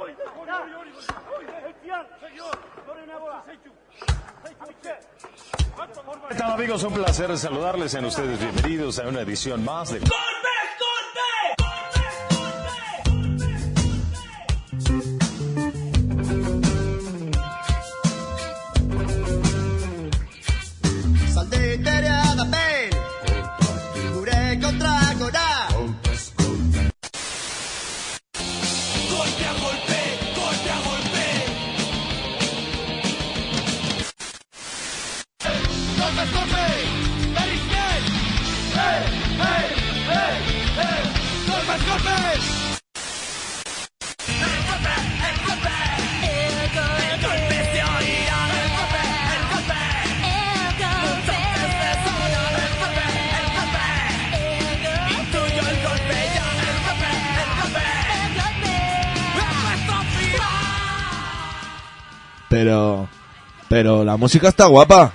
¿Qué tal, amigos? Un placer saludarles. Sean ustedes bienvenidos a una edición más de... Pero la música está guapa.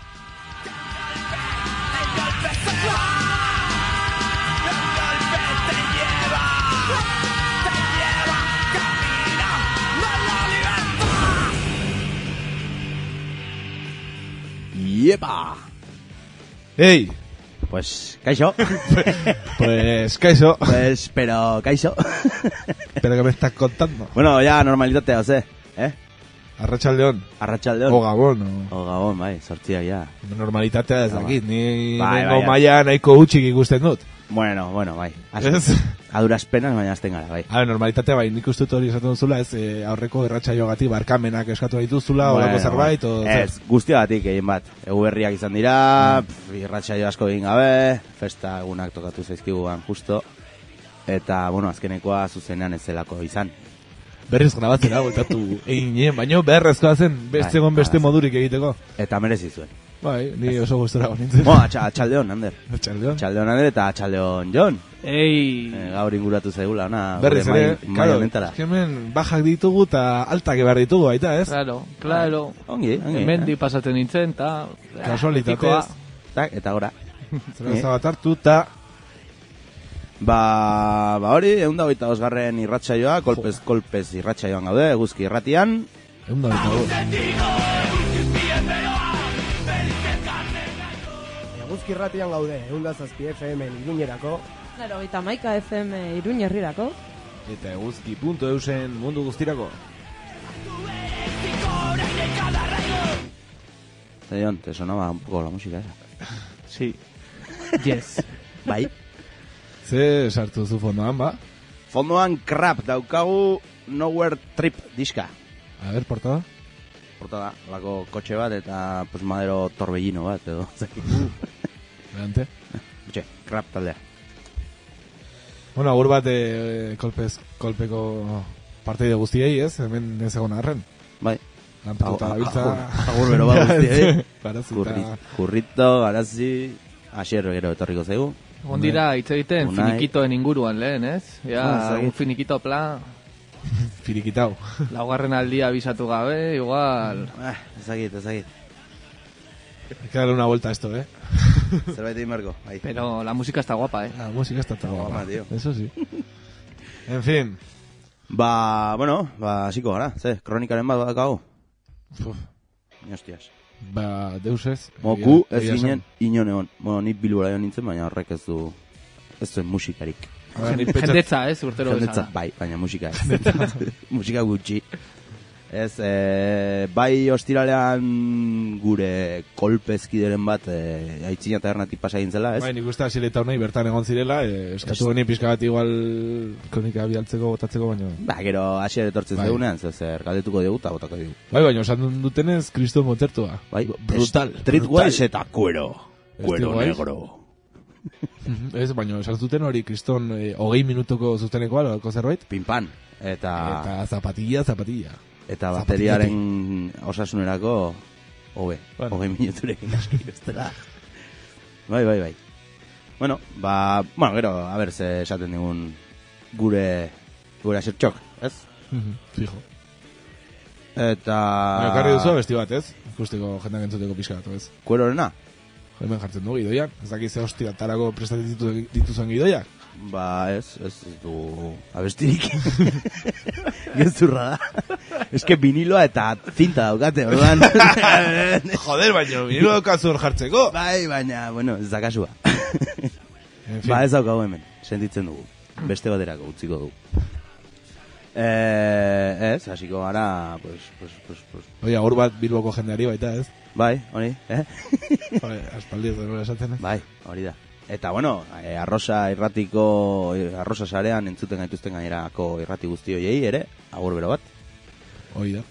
¡Yepa! ¡Ey! Pues, kaixo. Pues, kaixo. Pues, pero, kaixo. ¿Pero qué me estás contando? Bueno, ya, normalitatea, ¿eh? Arratsaldeon. Arratsaldeon. O Gabon. O Gabon, bai, sortziak, ja. Normalitatea ez dakit, ni bai, nengo bai, maila nahiko utxik ikusten dut. Bueno, bai. Ez? Aduras penas, baina azten gara, bai. A ver, normalitatea bai, nik uste dut hori esaten duzula, ez aurreko erratsaioagatik barkamenak eskatu dituzula, olako zerbait, o... Ez, guztiagatik egin bat. Egu berriak izan dira, irratsaio asko egin gabe, festa egunak tokatu zaizkiguan justo, eta, bueno, azkenekoa zuzenean ez zelako izan. Berriz grabatzera, voltatu egin, baino beharrezkoa zen, beste modurik egiteko. Eta merezi zuen. Bai, ni oso gustora nintzen. Bueno, atxaldeon, Ander. Atxaldeon Ander eta atxaldeon Jon. Ei. Gaur inguratu zaigula, ona. Berriz ere, claro, hemen bajak ditugu eta altak ebar ditugu, baita, ez? Claro. Ongi. Mendi pasatzen nintzen, eta... Kasualitatez. Eta gora. Zerreza bat hartu, eta... Ba hori, 122. Irratsaioa, kolpez irratsaioan gaude, Eguzki irratian. 122. Eguzki irratian gaude, 107 FM Iruñerako. 91 FM Iruñerrirako. Eta eguzki.eusen mundu guztirako. Jon, te sonaba un poco la música esa. Sí. Yes. Bai. Ze sartu zu fondoan, ba? Fondoan Crap daukagu Nowhere Trip diska. A ver, portada. Portada, lako kotxe bat eta pues madero torbellino bat edo. Delante. Crap taldea. Bueno, agur bat kolpeko parteide guztiei, ez? Hemen ez egon arren. Bai. Lanpetuta gabiltza. Agur bero bat guztiei. Kurrito, garazi, asier gero etorriko zaigu. Ondira, hitz egiten finikitoen inguruan lehen, ez? Ja, un finikito plan. Finikitau. Laugarren aldia abisatu gabe, igual... Ezagit. Hay que darle una vuelta a esto, Zerbait egin marko, bai. Pero la música está guapa, La música está guapa, tío. Eso sí. En fin. Bueno, hasiko gara, kronikaren bat badakago. Hostias. Deusez. Moku ez ginen inon egon. Bueno, ni Bilbora jo nintzen, baina horrek ez zuen musikarik. Jendetza, urtero bezala. Bai, baina musika ez. Musika gutxi. Ez, bai ostiralean gure kolpezkideren bat aitzina tabernatik pasa egin zela, ez? Bai, nik uste asileta honei bertan egon zirela, eskatu honi pixka bat igual kronika bialtzeko, botatzeko, baina... Ba, gero asier etortzen zegunean, zer galdetuko dugu eta botako dugu. Bai, baina osan dutenez, Kristo motertua. Bai, brutal. Streetwise eta cuero negro. Ez, baina esan zuten hori Kriston 20 minutuko zuzeneko alako zerbait? Pinpan. Eta zapatilla. Eta bateriaren osasunerako hobe, 20 minuturekin aski bestela. Bai. Bueno, gero, a ver, ze esaten digun gure asertxok, ez? Fijo. Eta... Karri duzu besti bat, ez? Ikusteko jendak entzuteko pixka bat, ez? Kuerorena? Hemen jartzen du gidoiak. Ez dakiz ze hostia tarako prestatzen dituzuen gidoiak. Ba, ez du abestirik. Gezurra da. Eske viniloa eta zinta daukate, orduan. Joder, baina vinilo daukazu hor jartzeko. Bai, baina, bueno, ez da kasua. En fin. Ba, ez daukagu hemen, sentitzen dugu. Beste baterako utziko dugu. Ez, hasiko gara, pues. Oia, hor bat Bilboko jendeari baita, ez? Bai, hori, Aspaldi ez denola esatzen, Bai, hori da. Eta, bueno, arrosa irratiko, arrosa sarean entzuten gaituzten gainerako irrati guzti hoiei ere, agur bero bat. Hoi da.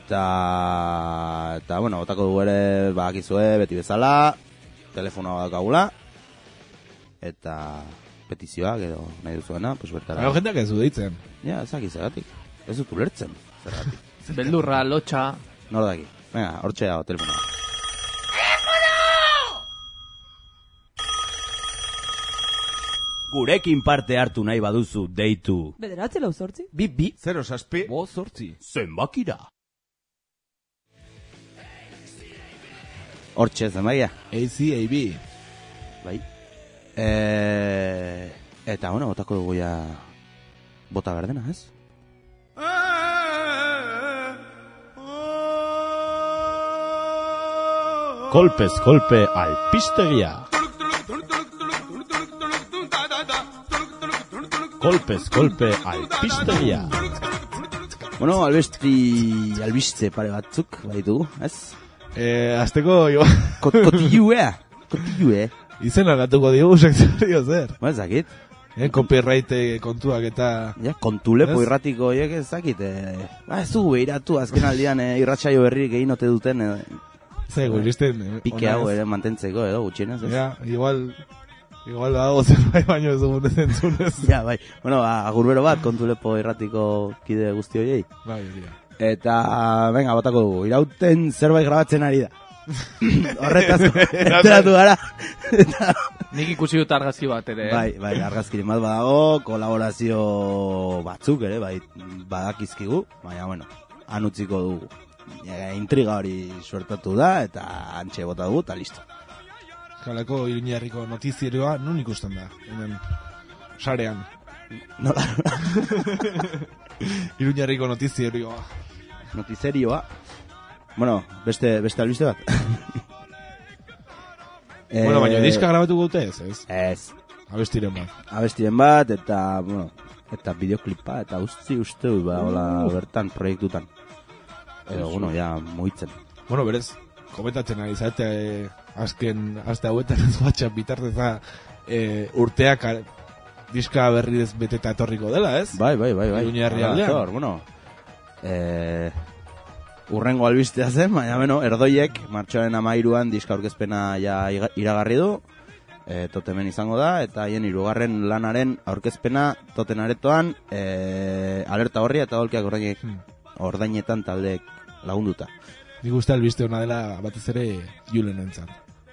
Eta, bueno, botako dugu ere, bakizue, beti bezala, telefonoa badakagula, eta petizioak edo nahi duzuena, pues bertara. Baina jendeak ez du deitzen. Ja, ezaki zergatik. Ez dut ulertzen, zergatik. Beldurra, lotxa. Nor daki. Venga, hortxe dago, telefonoa. Gurekin parte hartu nahi baduzu deitu. 9-8. 2-0-6 5-8. Zenbakira. Hortxe zenbakia. ACAB. Bai. Eta, bueno, botako dugu ja bota berdena, ez? Kolpez kolpe alpistegia. Kolpez kolpe alpistegia. Bueno, albiste pare batzuk baditugu, ez? Azteko, jo. Kotilue. Izen aldatuko diogu sektorio zer. Ba, ez dakit. Copyright kontuak eta... Ja, kontulepo Ez? irratiko horiek ez dakit. Ba, ez dugu behiratu azken aldian irratsaio berrik egin ote duten Zego, iristen... pike hau ere mantentzeko edo gutxienez, ez? Ja, igual dago zerbait baino ez dugun ez entzunez. Ja, bai. Bueno, agurbero bat kontulepo irratiko kide guzti horiei. Bai, hori da. Eta, venga, botako dugu. Irauten zerbait grabatzen ari da. Horretaz, enteratu gara. Nik ikusi dut argazki bat ere. Bai, argazkirin bat badago, kolaborazio batzuk ere, bai, badakizkigu, baina, bueno, han utziko dugu. Intriga hori suertatu da, eta antxe bota dugu, eta listo. Kaleko Iruñerriko notizierioa nun ikusten da, hemen sarean. Nola? Iruñerriko notizierioa. Notizerioa. Bueno, beste albiste bat. Bueno, baina diska grabatuko dute ez? Ez. Abestiren Abestiren bat, bat. eta, bueno, eta bideoklipa, eta uste hola bertan proiektutan. Edo, bueno, ja, muitzen. Bueno, berez, komentatzen ari zate azken aste hauetan ez WhatsApp bitarteza urteak diska berri beteta etorriko dela, ez? Bai. Iruñerri aldean. Bueno, urrengo albistea zen, baina, bueno, erdoiek, martxoaren 13an diska aurkezpena ja iragarri du, totemen izango da, eta haien 3. lanaren aurkezpena toten aretoan, alerta horria eta dolkiak ordainetan taldeek lagunduta. Nik uste albiste hona dela batez ere Julen entzat.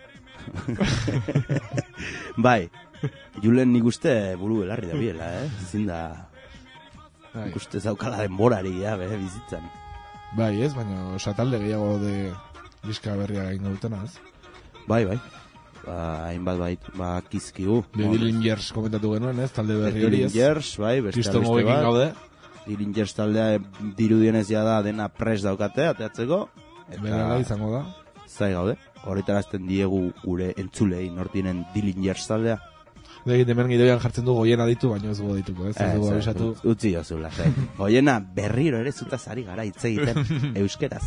Bai, Julen nik uste buru belarri da biela, Ezin da, nik uste zaukala denborari, bere bizitzan. Bai, ez, baina osatalde gehiago de diska berria ingo dutena, ez? Bai. Hainbat kizkigu. The Dillingers komentatu genuen, ez? Talde berri hori, ez? Dillingers, bai, beste Kriston albiste gogekin gaude. Dillingers taldea dirudienez ja da dena pres daukate, ateatzeko. Berala izango da. Zai gaude. Horretarazten diegu gure entzulei nortinen Dillingers taldea. Egin hemen gidoian jartzen du goiena ditu, baina ez dugu dituko, ez? Ez dugu abisatu. Utzi jozula, goiena berriro ere zutaz ari gara hitz egiten euskeraz.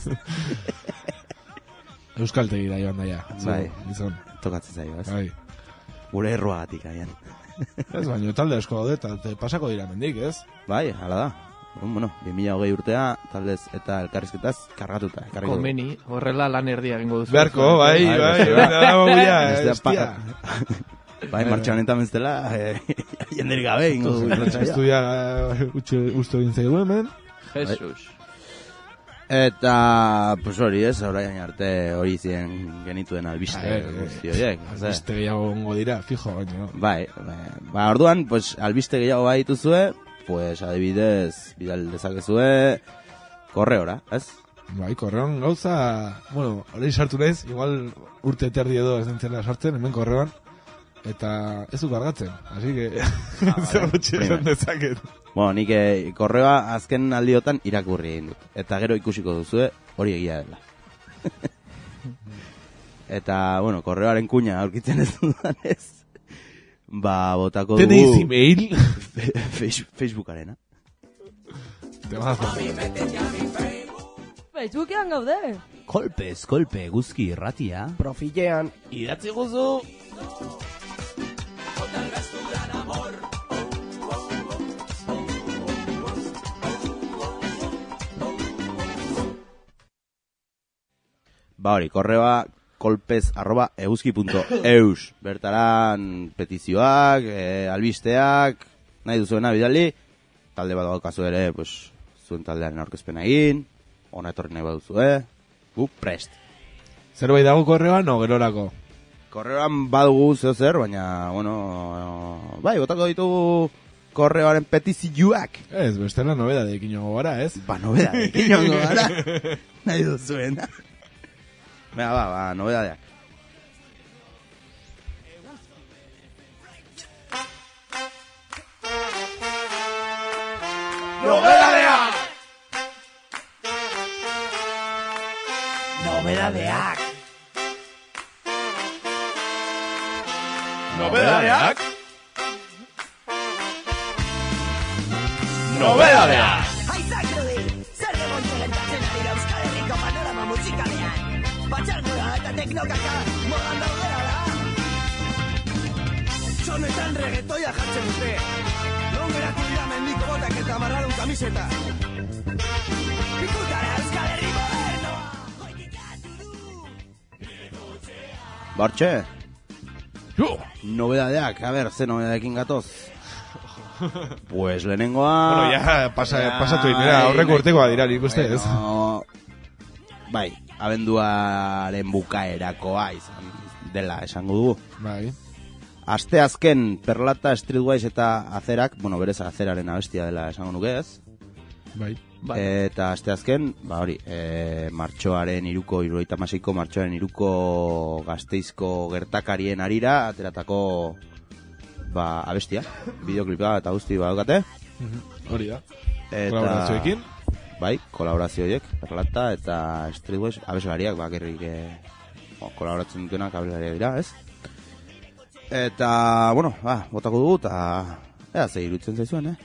Euskaltegira joan daia. Bai, Gizon. tokatzen zaio, ez? Bai. Gure erruagatik aian. Ez, baina talde asko daude, eta pasako dira mendik, ez? Bai, hala da. Bueno, 2020 urtea, taldez eta elkarrizketaz kargatuta. Komeni, horrela lan erdia egingo duzu. Beharko, bai. Bai, martxan eta meztela, jenderik gabe ingo du. Estudia uste egin zaigu hemen. Jesus. Eta, pues hori ez, orain arte hori ziren genituen albiste guzti horiek. Albiste gehiago ongo dira, fijo, baina. Bai, orduan, pues albiste gehiago bai dituzue, pues adibidez, bidal dezakezue, korreora, ez? Bai, korreon gauza, bueno, hori sartu naiz, igual urte terdi edo ez nintzela sartzen, hemen korreoan. eta ez du kargatzen, así que zer gutxi esan dezaket. Bueno, nik korreoa azken aldiotan irakurri egin dut. Eta gero ikusiko duzue, hori egia dela. Eta, bueno, korreoaren kuña aurkitzen ez dudanez, botako dugu... ¿Tenéis email? Facebookarena. Temazo. Facebookean gaude. Kolpez, kolpe, guzki irratia. Profilean. Idatzi guzu! Hori, korreoa kolpez@euski.eus. Bertaran petizioak, albisteak, nahi duzuena bidali, talde bat daukazu ere, pues, zuen taldearen aurkezpena egin, ona etorri nahi baduzue, gu prest. Zerbait dago korreoan, no, gerorako? Korreoan badugu zeo zer, baina, bueno, bai, botako ditugu korreoaren petizioak. Ez, bestela nobedadekin joango gara, ez? Nobedadekin joango gara, nahi duzuena. Ba, nobedadeak. ¡Nobedadeak! Nobedadeak. Nobedadeak? Nobedadeak! Aizakrudi, zer demontu gertatzen ari da Euskal Herriko panorama musikalean. Batxargoa eta teknokaka modan daudera da. Txonetan regetoia jartzen dute. Non geratu dira mendiko botak eta marradun kamiseta. Ikutara Euskal Herri modernoa. Bortxe? Nobedadeak, a ber, ze nobedadekin gatoz? Pues lehenengoa... Bueno, ya pasatu inera, aurreko urtekoa dira, nik uste, ez? Bai, abenduaren bukaerakoa izan dela esango dugu. Bai. Aste azken Perlata, Streetwise eta Azerak, bueno, berez Azeraren abestia dela esango nuke ez. Bai. Eta aste azken, hori, martxoaren 76ko martxoaren 3ko Gasteizko gertakarien arira ateratako abestia, bideoklipa eta guzti badaukate. Hori da. Kolaborazioekin? Bai, kolaborazioiek, Perlata eta Streetwise abeslariak bakarrik kolaboratzen dutenak abeslariak dira, ez? Eta, bueno, botako dugu eta ze iruditzen zaizuen,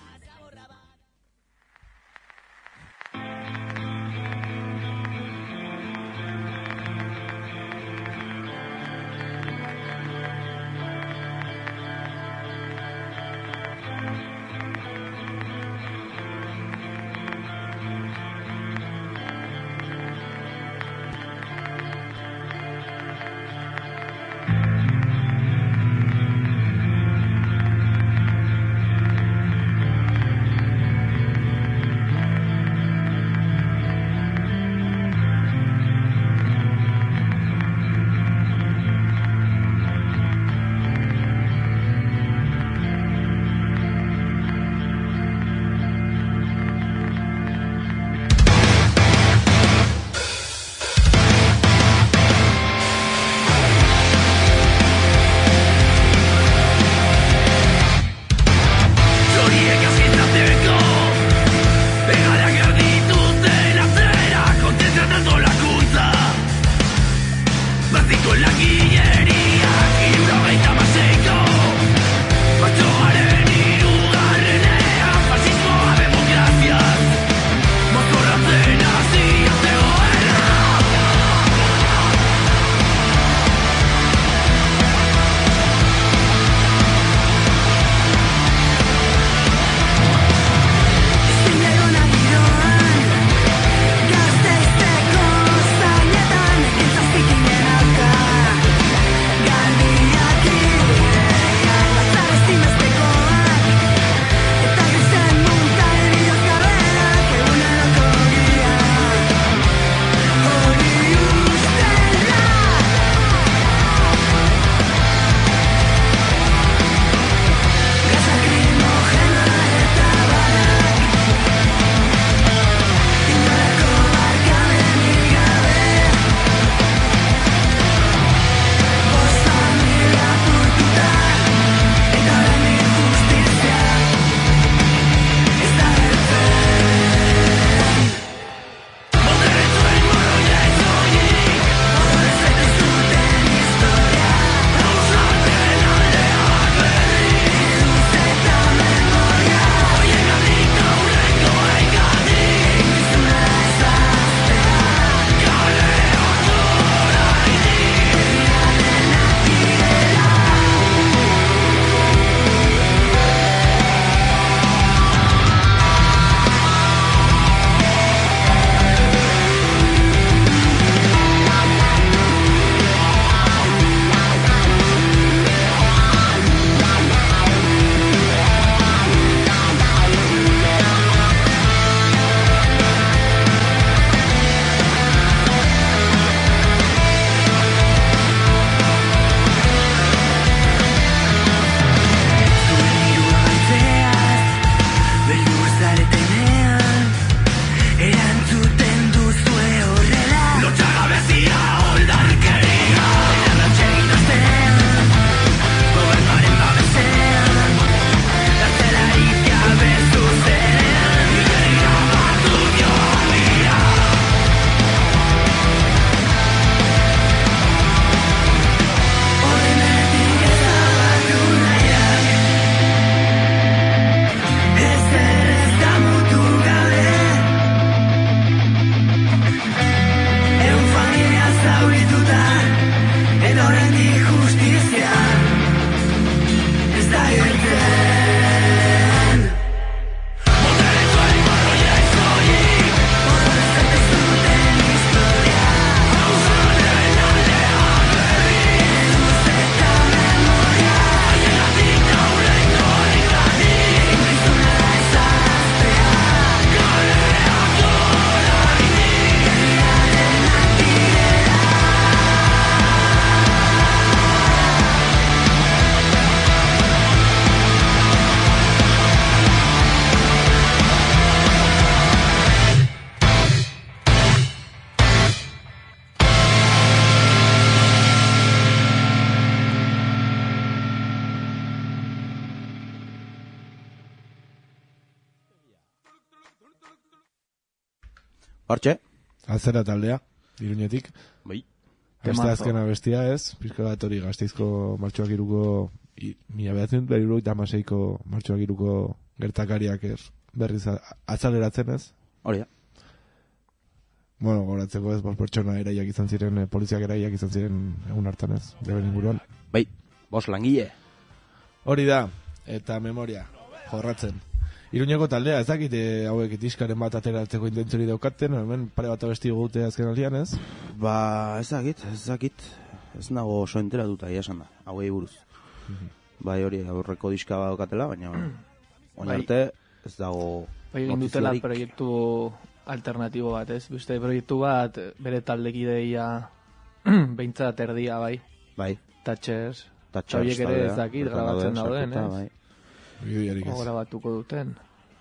Hortxe? Azera taldea, Iruñetik. Bai. Beste azkena bestia ez, pizka bat hori Gasteizko martxoak iruko, 1976ko martxoak iruko gertakariak berriz atzaleratzen ez. Hori da. Bueno, goratzeko ez, 5 pertsona eraiak izan ziren, poliziak eraiak izan ziren egun hartan ez, deben inguruan. Bai, 5 langile. Hori da, eta memoria, jorratzen. Iruñeko taldea, ez dakit hauek diskaren bat ateratzeko intentzori daukaten, hemen pare bat abesti gute azken aldian ez? Ba, ez dakit. Ez nago oso enteratuta esan da, hauei buruz. Bai hori, aurreko diska bat daukatela, baina oin arte ez dago bai egin dutela proiektu alternatibo bat, ez? Beste proiektu bat bere taldekideia behintzat erdia, bai. Bai. Thatchers. Horiek ere ez dakit grabatzen dauden, ez? Bai. Grabatuko duten.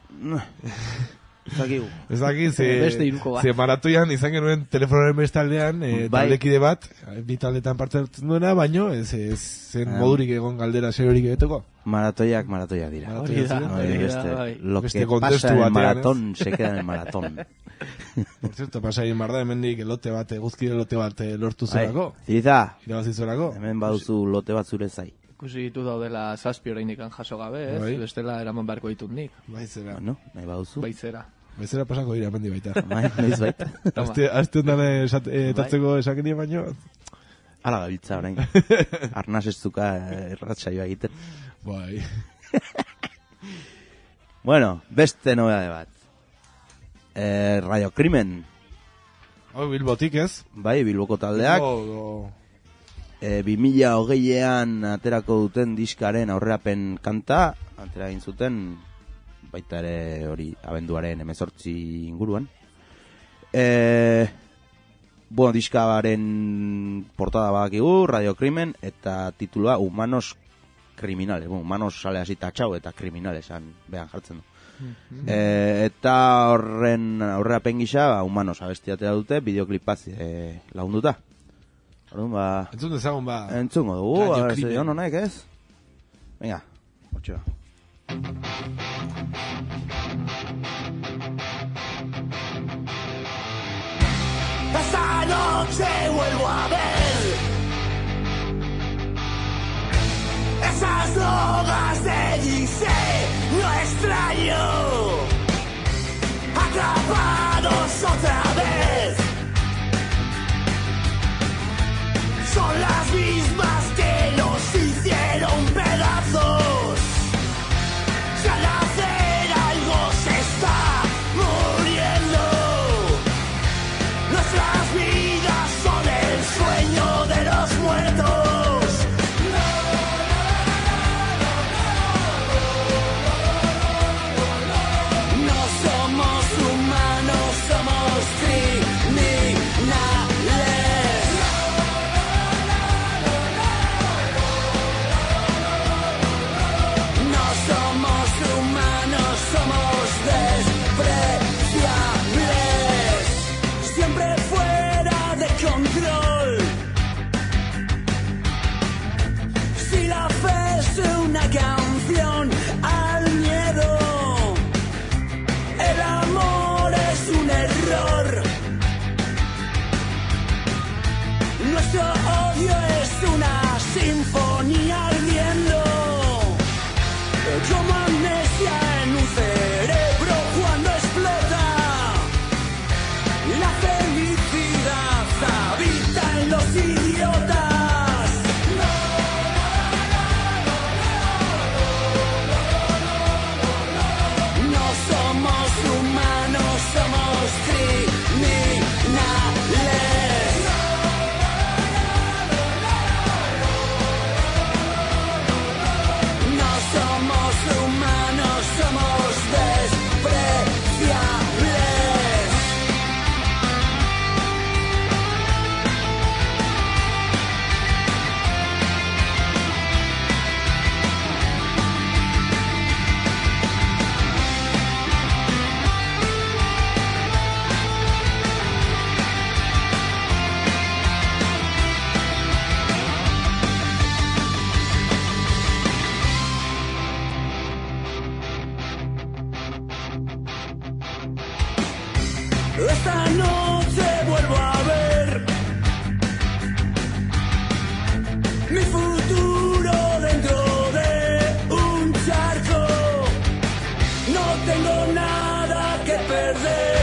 Ez dakit, beste iruko bat. Ze maratoian izan genuen telefonoaren bestaldean, taldekide bat, bi taldetan parte hartzen duena, baino, zen modurik egon galdera seriorik egiteko. Maratoiak dira. Hori da. Lo que pasa en el maratón se queda en el maratón. Por cierto, pasa egin barda, hemendik lote bat, guzki lote bat lortu zurako. Ziriza, irabazi zurako. Hemen baduzu lote bat zure zai. Ikusi ditu daudela 7 oraindik jaso gabe, ez? Bestela eraman beharko ditut nik. Baizera. No, nahi baduzu. Baizera pasako dira mendi baita. Noiz baita. Azte honan etatzeko esakenia baino. Ala gabiltza orain. Arnaz ez zuka erratsaioa egiten. Bai. Bueno, beste nobedade bat. Radio Crimen. Bilbotik ez? Bai, Bilboko taldeak. 2020an aterako duten diskaren aurrerapen kanta, atera egin zuten, baita ere hori abenduaren 18 inguruan. Bueno, diskaren portada badakigu, Radio Crimen, eta titulua Humanos Criminales. Bueno, Humanos sale hasi tatxau eta Criminales behan jartzen du. Eta horren aurrerapen gisa, Humanos abesti atera dute, bideoklipaz lagunduta. Orduan, entzun dezagun, entzungo dugu, a ver, se honek, ez? Venga, hortxe ba. Esta noche vuelvo a ver esas drogas de Gise, no extraño, atrapados otra vez. Son las mismas que nos hicieron pedazos. Si al hacer algo se está muriendo, nuestras vidas son el sueño de los muertos. Esta noche vuelvo a ver mi futuro dentro de un charco. No tengo nada que perder,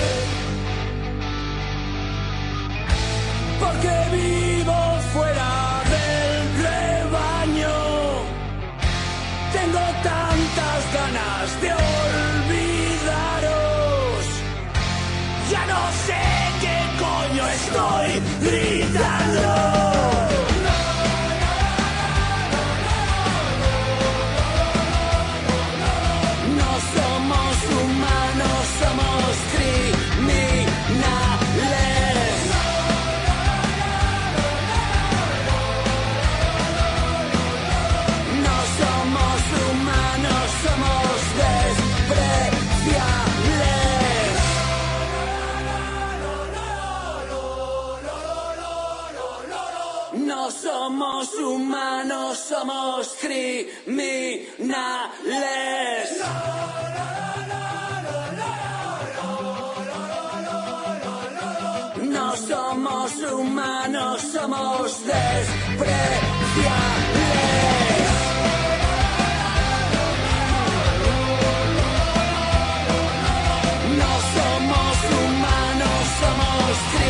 porque vivo fuera del rebaño. Tengo tantas ganas de olvidaros. Ya no sé qué coño estoy gritando. No somos humanos, somos criminales. No somos humanos, somos despreciables. No somos humanos, somos criminales. No somos humanos, somos despreciables. No somos humanos, somos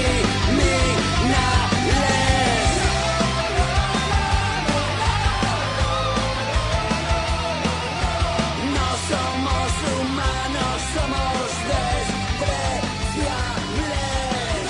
criminales. No somos humanos, somos despreciables.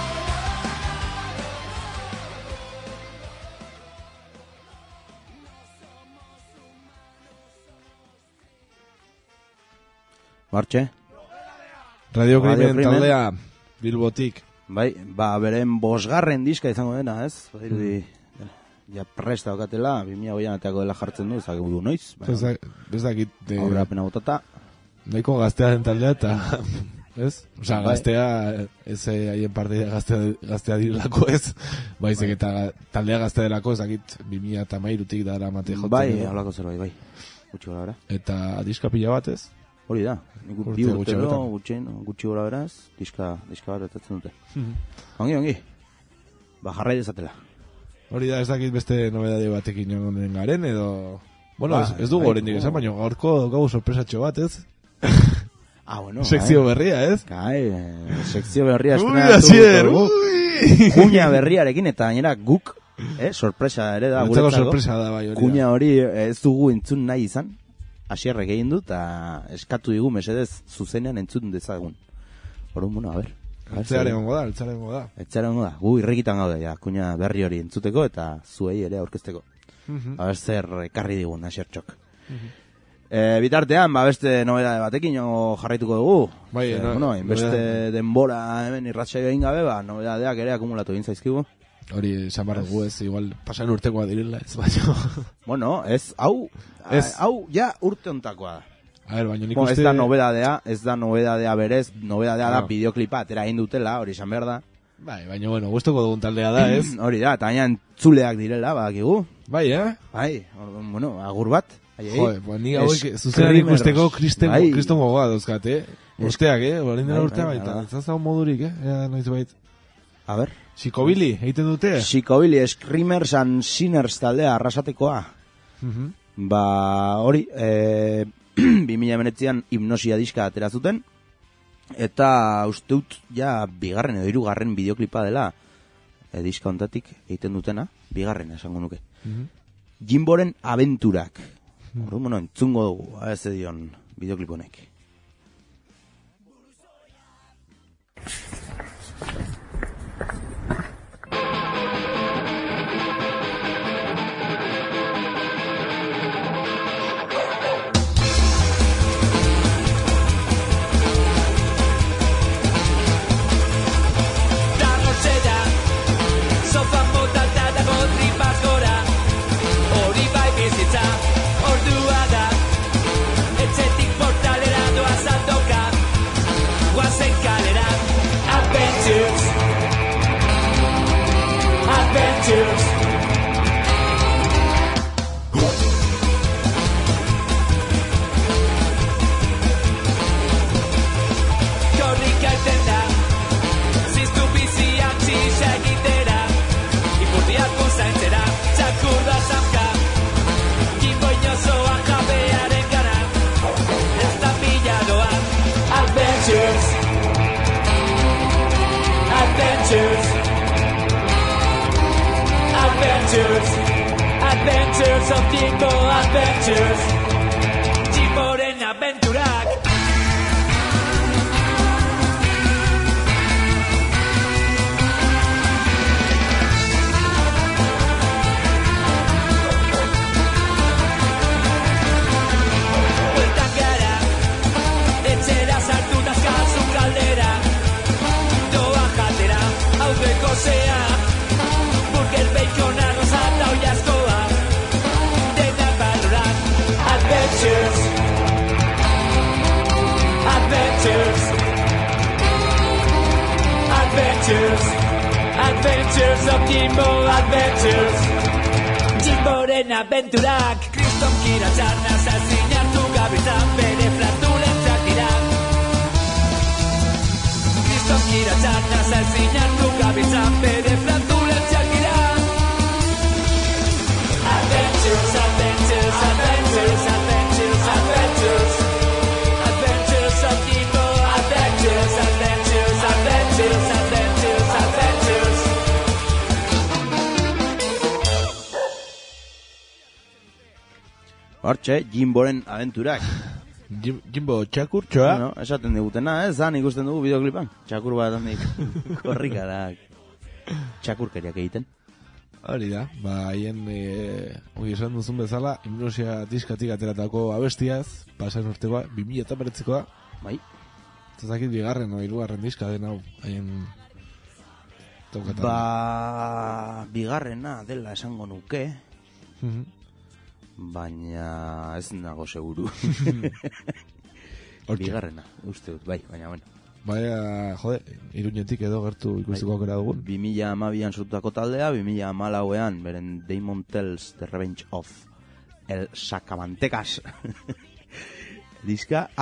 Martxe? Radio Radio Krimen Krimen. taldea Bilbotik. Bai, beren bosgarren diska izango dena, ez? Bai, ja presta daukatela, 2008an ateako dela jartzen du, ezagik du noiz. Ez dakit, Aurrapena botata. nahiko gaztea den taldea eta, ez? Osa, Bai. gaztea, ez haien partida gaztea direlako ez, baizik eta taldea gaztea delako, ez dakit 2013tik dara mate jotzen. Bai, edo. hablako zerbait, bai. Gutxi gora bera. Eta diska pila bat ez? Hori da, nik Urte bi gutxi urtero, hauetan. gutxi gora beraz, diska bat etatzen dute. Ongi. Ba, jarrai dezatela. Hori da, ez dakit beste nobedade batekin egonen garen, edo... Bueno, Ba, ez dugu bai, oraindik esan, baina gaurko gau sorpresatxo bat, ez? Bueno, Sekzio berria, ez? Sekzio berria Ui, estrenatu Asier, dugu. Kuña berriarekin eta gainera guk, sorpresa ere da Guretzako guretzako. sorpresa da, bai, hori da. Kuña hori ez dugu entzun nahi izan. Asierrek egin du eta eskatu digu mesedez zuzenean entzun dezagun. Orduan, bueno, a ver. Altzearen gongo da. Etxaren da. Gu irrikitan gaude, ja, kuña berri hori entzuteko eta zuei ere aurkezteko. A ber zer ekarri digun, Asiertxok. Bitartean, beste nobedade batekin jarraituko dugu. Bai, beste denbora hemen irratsaio egin gabe, nobedadeak ere akumulatu egin zaizkigu. Hori, esan behar dugu ez, igual pasan urtekoa direla ez, baina... Bueno, hau ja urte ontakoa da. A ver, baina nik Ez uste... da nobedadea berez, nobedadea da bideoklipa atera egin dutela, hori esan behar da. Bai, baina bueno, gustoko dugun taldea da, ez? Hori da, eta baina entzuleak direla, badakigu. Bai, Bai, bueno, agur bat. Joder, pues ni hauek zuzenan ikusteko kriston gogoa dauzkat, Urteak, orain dela urtea baita. Ez dago modurik, ea noiz bait. A ber. Psikobili, egiten dute? Psikobili, Screamers and Sinners taldea, arrasatekoa. Ba, hori, 2019an hipnosia diska atera zuten, eta uste dut, ja, bigarren edo hirugarren bideoklipa dela, diska ontatik egiten dutena, bigarren esango nuke. Jimboren abenturak. Orduan, bueno, entzungo dugu, ez edion bideokliponek. Ordua da, etxetik portalera Adventures, Adventures of Jimbo Adventures, Jimboren abenturak. Bueltan gara, etxera sartuta kasu kaldera, doa jatera, aurreko zea, burger bacon arroza eta oiazkoa, denak balorak. Adventures, Adventures, Adventures, Adventures of Jimbo Adventures, Jimboren abenturak. Kriston kiratzan asazin hartu gabiltzan bere flatulentzak dira. Kriston kiratzan asazin hartu gabiltzan bere flatulentzak dira. Adventures, Adventures, Adventures, Adventures, Adventures, Adventures of Jimbo Adventures, Adventures, Adventures, Adventures, Adventures. Hortxe, Jimboren abenturak. Jimbo txakurtxoa. Bueno, esaten digutena, zan ikusten dugu bideoklipan. Txakur bat handik korrikadak txakurkeriak egiten. Hori da, haien, hori esan duzun bezala, Hipnosia diskatik ateratako abestiaz, pasan urtekoa, 2008koa. Bai. Zazakit bigarren o hirugarren diska den hau, haien toukatan. Bigarrena dela esango nuke, baina ez nago seguru. Bigarrena, uste dut, bai, baina bueno. Baina, jode, Iruñetik edo gertu ikusteko aukera dugun. 2012an sortutako taldea, 2014an beren Damon Tells The Revenge of El Sacamantecas diska.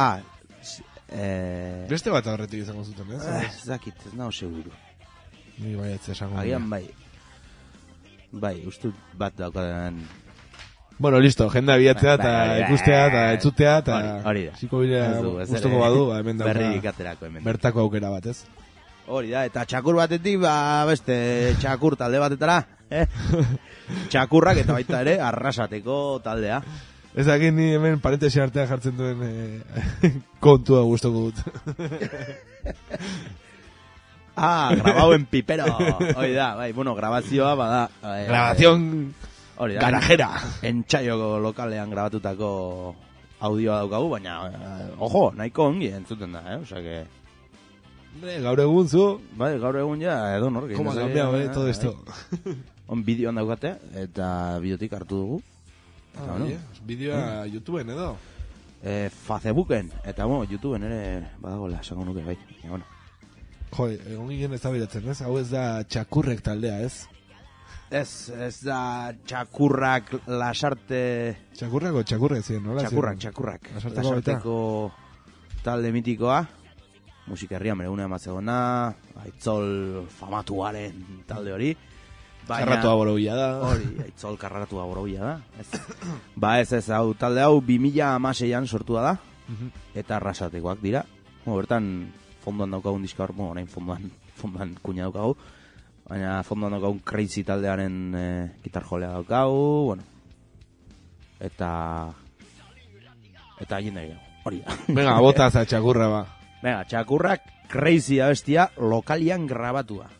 Beste bat aurretik izango zuten, ez? Zakit, ez nago seguru. Ni bai ez esango. Agian bai. Bai, uste bat daukaten. Bueno, listo, jendea bilatzea eta ikustea eta etzutea eta hori da. Ziko bila guztoko badu, hemen dauka berrik aterako hemen. Bertako aukera bat, ez? Hori da, eta txakur batetik, beste txakur talde batetara, txakurrak eta baita ere arrasateko taldea. Ez dakit ni hemen parentesi artean jartzen duen kontua gustoko dut. Grabau en pipero. Hori da, bai, bueno, grabazioa bada. Grabazion garajera. Entxaioko lokalean grabatutako audioa daukagu, baina, ojo, nahiko ongi entzuten da, Osa que... Gaur egun zu. Bai, gaur egun ja, edo nor. Koma cambiado, todo esto. On bideoan daukate, eta bideotik hartu dugu. Bideoa YouTubeen edo? Facebooken, eta bueno, YouTubeen ere badagoela, esango nuke, bai. Bueno. Jode, egon ginen ez da biratzen, ez? Hau ez da txakurrek taldea, ez? Ez da txakurrak lasarte... Txakurrak o txakurrek ziren, nola? Txakurrak. Lasarteko talde mitikoa. Musikerria mereguna ematzegona. Aitzol famatuaren talde hori. Karratua borobila da. Hori, Aitzol karratua borobila da. Ez, hau talde hau 2016an sortua da. Eta arrasatekoak dira. Bertan fondoan daukagun diska hor, orain fondoan kuña daukagu. Baina fondoan daukagun Crazy taldearen gitar jolea daukagu, bueno. Eta jende gehiago, hori da. Venga, bota za txakurra ba. Venga, txakurrak Crazy abestia lokalian grabatua.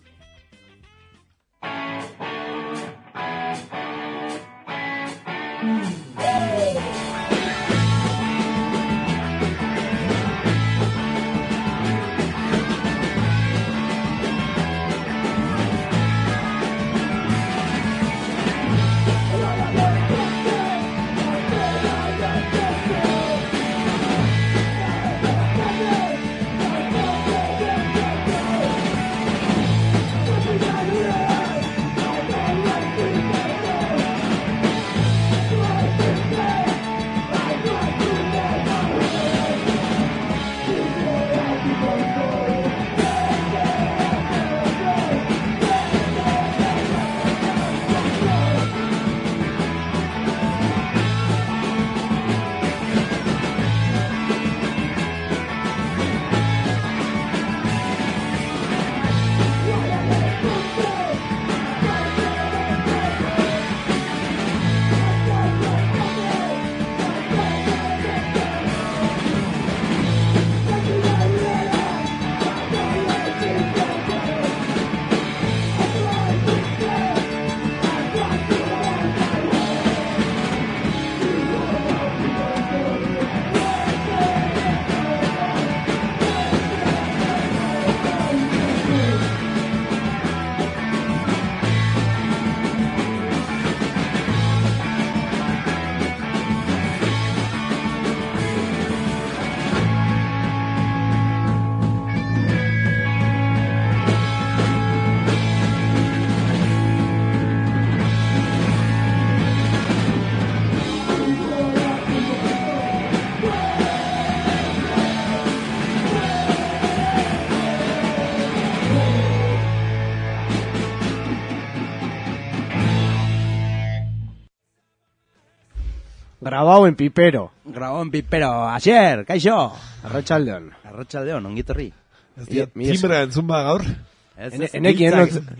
Grabau en pipero. Grabau en pipero, Asier, kaixo! Arratsaldeon. Arratsaldeon, ongitorri. Timbra entzun ba gaur. Enekien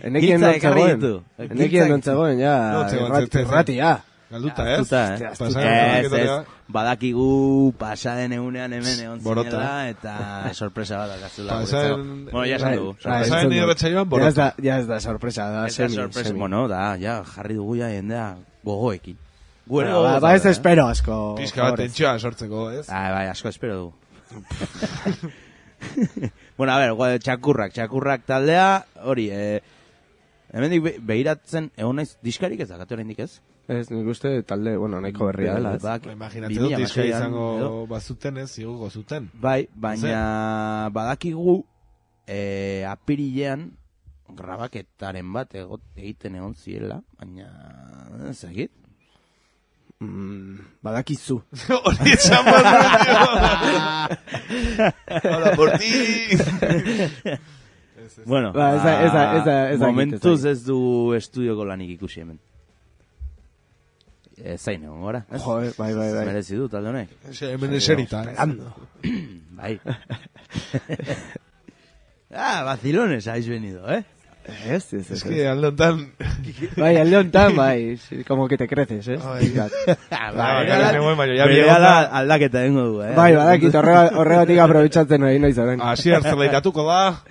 nontzegoen, ja, irratia. Galduta, Badakigu pasaden egunean hemen egon zinela, eta sorpresa bat akazula. Bueno, ya esan dugu. Pasaden irratsaioan borota. Ya ez da sorpresa, da semi. Bueno, da, ja, jarri dugu ja jendea gogoekin. Ba ez espero asko. Pizka bat entxoa sortzeko, ez? Bai, asko espero dugu. Bueno, a ver, txakurrak taldea, hori, hemendik behiratzen, egon naiz, diskarik ez dakate oraindik ez? Ez, nik uste talde, bueno, nahiko berria dela, ez? Imaginatzen dut, diska izango bazuten ez, zigugo zuten. Bai, baina badakigu apirilean grabaketaren bat egiten egon ziela, baina ez egit? Badakizu. Hori esan bat hola, por ti. Bueno, momentuz ez du estudioko lanik ikusi hemen. Zain egon gora. Joder, bai. Merezi du, talde honek. Hemen eserita. Bai. Vacilones habéis venido, Es que alde hontan... Bai, como que te creces, aldaketa dengo du, Bai, badakit, horregatik aprobetxatzen nahi noiz orain. Asi hartzelaitatuko da.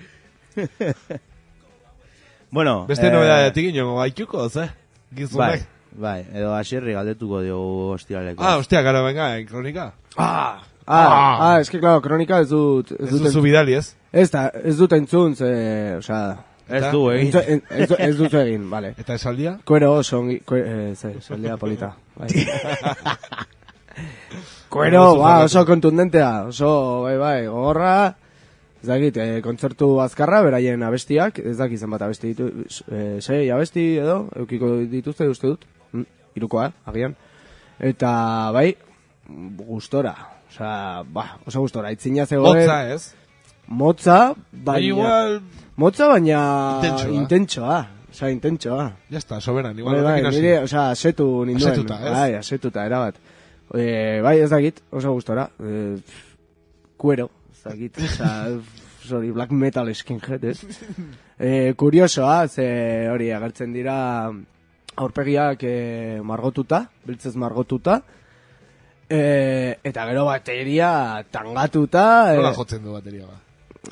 Bueno, beste nobedadetik ino gaituko, Gizunek. Bai, edo Asierri galdetuko diogu ostiraleko. Hostia, gara, venga, en kronika. Es que claro, kronika ez dut... Ez dut zubidali, ez? Ez dut entzun, osea... Ez du egin. Ez dut egin, vale. Eta esaldia? Kuero oso ongi... Esaldia polita. Kuero, oso kontundentea. Oso, bai, gogorra... Ez dakit, kontzertu azkarra, beraien abestiak, ez dakit zenbat abesti ditu, 6 abesti edo, eukiko dituzte, uste dut, irukoa, agian. Eta, bai, gustora, oso gustora, itzina zegoen... Motza, ez? Motza, baina... Intentsoa. Ya está, soberan, igual. Nire, asetu ninduen. Asetuta, ez? Bai, asetuta, erabat. Bai, ez dakit, oso gustora. Kuero. Zagit, sorry, black metal skinhead, ez? Kuriosoa, ze hori agertzen dira aurpegiak margotuta, beltzez margotuta, eta gero bateria tangatuta. Nola jotzen du bateria ba?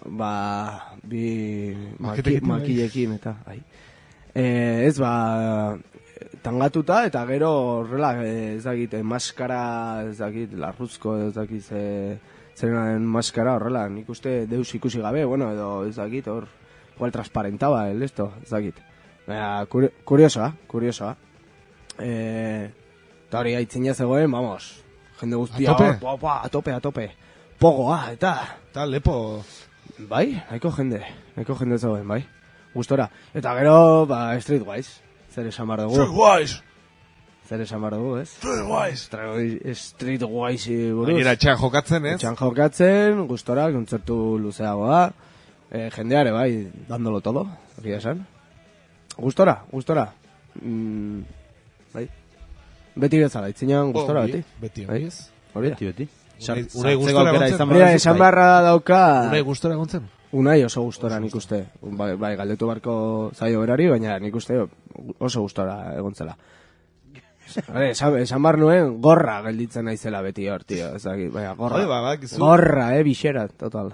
Bi makilekin eta, bai. Ez, tangatuta eta gero horrela, ezagit, maskara, ezagit, larruzko, ezagit, zeren maskara horrela, nik uste deus ikusi gabe, bueno, edo ezagit, hor, igual transparentaba, esto, ezagit. Kuriosoa. Eta hori aitzina zegoen, vamos, jende guztia. A tope. Pogoa, eta... Eta lepo... Bai, nahiko jende zegoen, bai. Gustora. Eta gero, Streetwise. Zer esan bar dugu. Ez? Streetwise buruz. Baina etxean jokatzen, ez? Etxean jokatzen, gustora, kontzertu luzeagoa. Jendeare, bai, dándolo todo, egia esan. Gustora. Bai. Beti bezala, itzinean gustora, beti. Beti. Unai gustora gontzen? Esan beharra dauka... Unai gustora gontzen? Unai oso gustora nik uste. Bai, galdetu barko zaio berari, baina nik uste oso gustora egontzela. Esan bar nuen gorra gelditzen naizela beti hor, tío. Baina, gorra, bixera, total.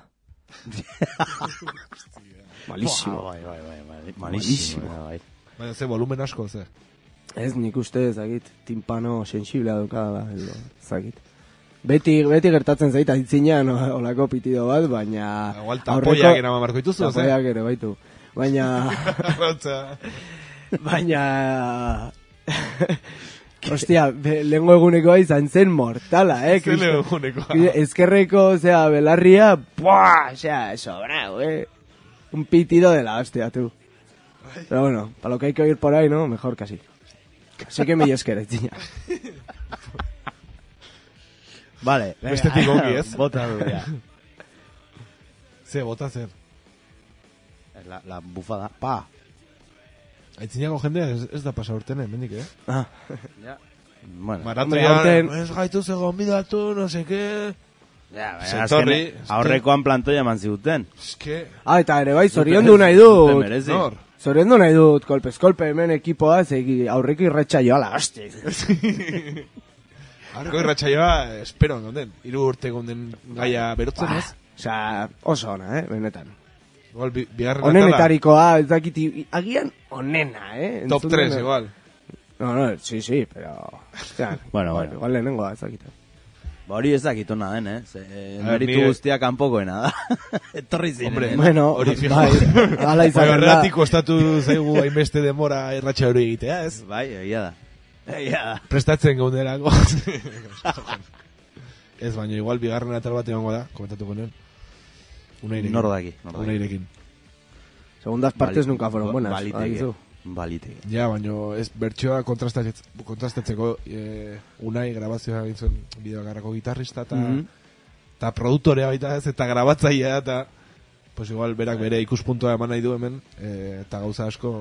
Malísimo. Malísimo. Baina ze volumen asko, ze? Ez, nik uste, ezagit, timpano sensiblea dukada, ezagit. Beti gertatzen zaita itzinean olako pitido bat, baina... Igual tapoiak eraman marko ituzu, ze? Tapoiak ere, baitu. Baina... Hostia, lehenko egunekoa izan zen mortala, Lehenko egunekoa. Ezkerreko, belarria, sobrao, Un pitido de la hostia, tú. Pero bueno, para lo que hay que oír por ahí, ¿no? Mejor casi. Así que me esquere, tiña. Vale, venga. Bestetik ongi, ez? Bota du, ya. Bota zer. La bufada. Pa. Aitzinako jendea ez da pasa urtene, mendik, Ja. Bueno, Maratoian, ez gaitu ze gonbidatu, no sé qué... Ja, Zetorri, aurrekoan plantoia eman ziguten. Eske... Eta ere bai, zoriondu nahi dut. Nor? Zoriondu nahi dut, kolpez-kolpe hemen ekipoa, aurreko irratxa joala, hasti. Aurreko irratxaioa, espero gonden. 3 urte gonden gaia berotzen, ez? Osea, oso ona, benetan. Igual, bigarren atala. Onenetarikoa, ez dakiti, agian onena, Top 3, igual. No, sí, pero... Hostia, Bueno. Igual lehenengoa, ez dakita. Ba hori ez dakitona den, meritu guztia kanpokoena da. Etorri ziren. Hombre, Bueno, bai, ala izan da. Horregatik kostatu zaigu hainbeste demora erratxa hori egitea, ez? Bai, egia da. Prestatzen gaunderako. Ez, baina igual bigarren atal bat egongo da, komentatuko nuen. Unairekin. Segundas partes nunca fueron buenas. Baliteke. Ja, baina ez bertsoa kontrastatzeko Unai grabazioa egin zuen bideogarrako gitarrista eta produktorea baita ez, eta grabatzailea eta pues igual berak bere ikuspuntua eman nahi du hemen eta gauza asko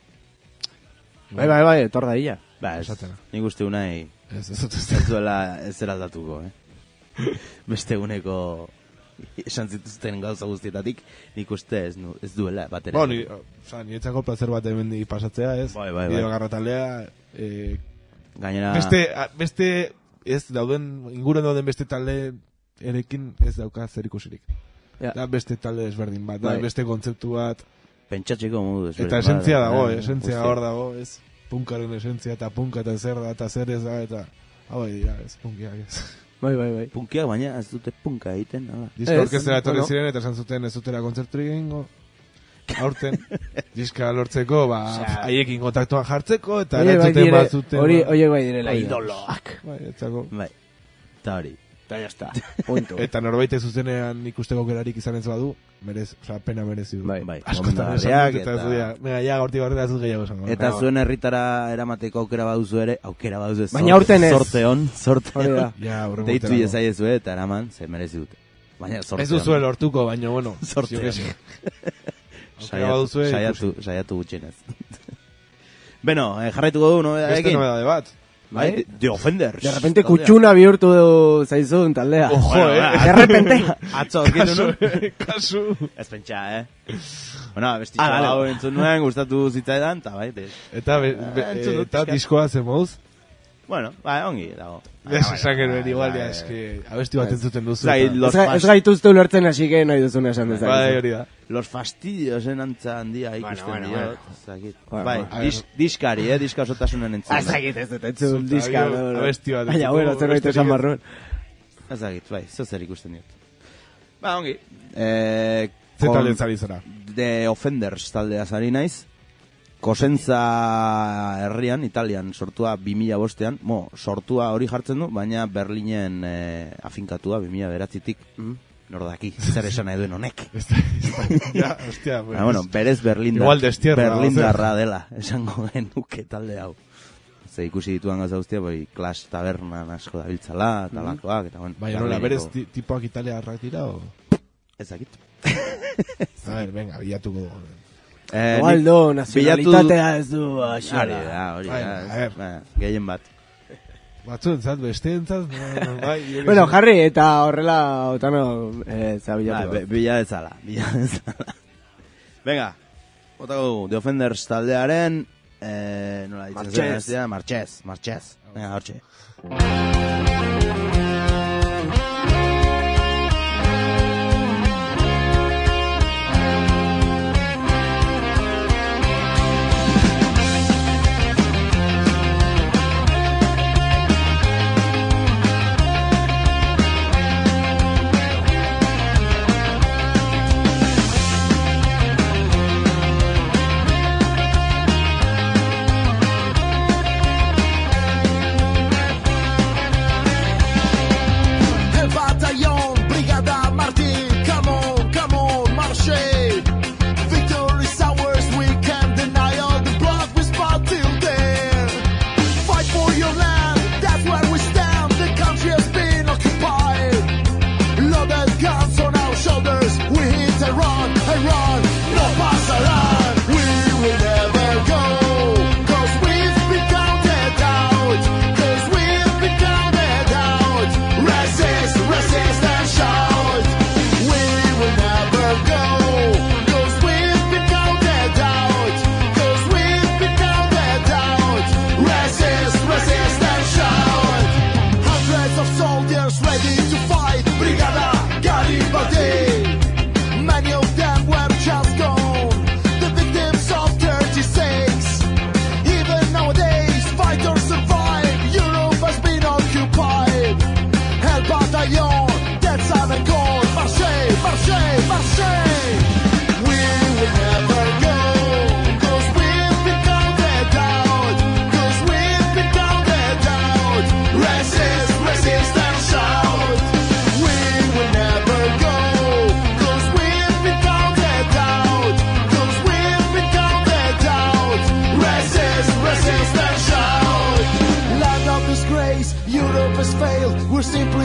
Bai, etor da ia. Ba, nik uste Unai ez eraldatuko, beste uneko esan zituzten gauza guztietatik, nik uste ez duela batera. Nietzako placer bat hemen pasatzea, ez? Bai. Bideogarra taldea, gainera... Beste, ez dauden, inguruan dauden beste talde erekin ez dauka zer ikusirik. Da beste talde desberdin bat, da beste kontzeptu bat. Pentsatzeko modu desberdin. Eta esentzia dago, esentzia hor dago, ez? Punkaren esentzia, eta punka eta zer da, eta zer ez da, eta... Hau dira, ez, punkiak ez. Bai. Punkiak baina ez dute punka egiten, hala. Diska orkestera etorri ziren eta esan zuten ez dutera kontzertu egingo. Aurten, diska lortzeko, haiekin kontaktuan jartzeko, eta erantzuten bat zuten. Horiek bai direla idoloak. Bai, etzako. Bai, eta hori. Eta jazta, punto. Eta norbaite zuzenean ikusteko gerarik izan ez badu, pena merezi du. Bai, askotan esan dut, eta zuia, ja, gorti barrera zuz gehiago esan. Eta zuen herritara eramateko aukera baduzu ere, baina aurten ez. Sorte hon. Deitu iezaiezu eta eraman, ze merezi dute. Baina sorte hon. Ez duzuen lortuko, baina, bueno. Sorte hon. Saiatu gutxenez. Beno, jarraituko du, beste nobedade bat. Bai, The Offenders. De repente kutxuna bihurtu zaizun taldea. Ojo, De repente. Atzo, orkitu nu? Kasu. Ez pentsa, Bueno, bestitxo hau entzun nuen, gustatu zitzaidan, eta bai. Eta diskoa zen moduz? Bueno, bai, ongi dago. Esan genuen igual, eski, abesti bat entzuten duzu. Ez gaituzte ulertzen hasi que nahi duzun esan dezak. Bai, hori da. Los fastidiosen antza handia ikusten diot. Bai, diskari, diska osotasunen entzun. Azagit ez dut entzun diska. Abesti bat. Baina, bueno, zerbait esan marruen. Azagit, bai, zer ikusten diot. Ba, ongi. Ze talde zari zara? The Offenders taldea zari naiz. Cosenza herrian, Italian, sortua 2005an, sortua hori jartzen du, baina Berlinen afinkatua 2009tik, nordaki, zer esan nahi duen honek. Ja, hostia, bueno, berez Berlindarra dela, esango genuke talde hau. Ze ikusi dituan gauza guztia, Clash tabernan asko dabiltzala, talakoak, eta bueno. Baina nola, berez tipoak italiarrak dira, o? Ezakit. A ver, venga, bilatuko dugu. Igualdo, nazionalitatea ez du hori da, gehien bat. Batzuentzat, besteentzat, bueno, jarri, eta horrela otano zabilatu. Bila dezala. Venga, otako, The Offenders taldearen, nola ditzen zen, Marchez. Venga, hortxe. Cause we've been counted out, cause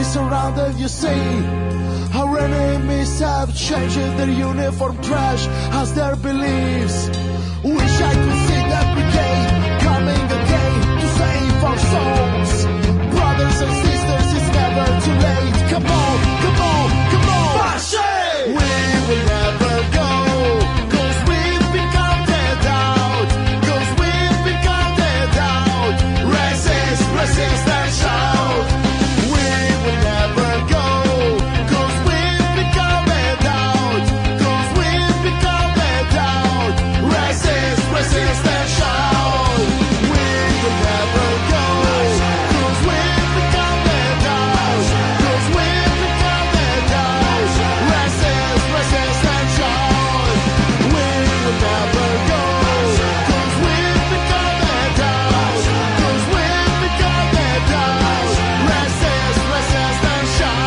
be surrounded, you see. Our enemies have changed their uniform trash as their beliefs. Wish I could see that brigade coming again to save our souls. Brothers and sisters, it's never too late. Come on, come on, come on. Fashe! We will never go, 'cause we've been counted out. 'Cause we've been counted out. Resist, resist and shout. We will never go, 'cause we've been counted out. 'Cause we've been counted out. Resist, resist and shout. We will never go, 'cause we've been counted out. 'Cause we've been counted out. Resist, resist and shout. We will never go, 'cause we've been counted out. 'Cause we've been counted out. Resist, resist and shout.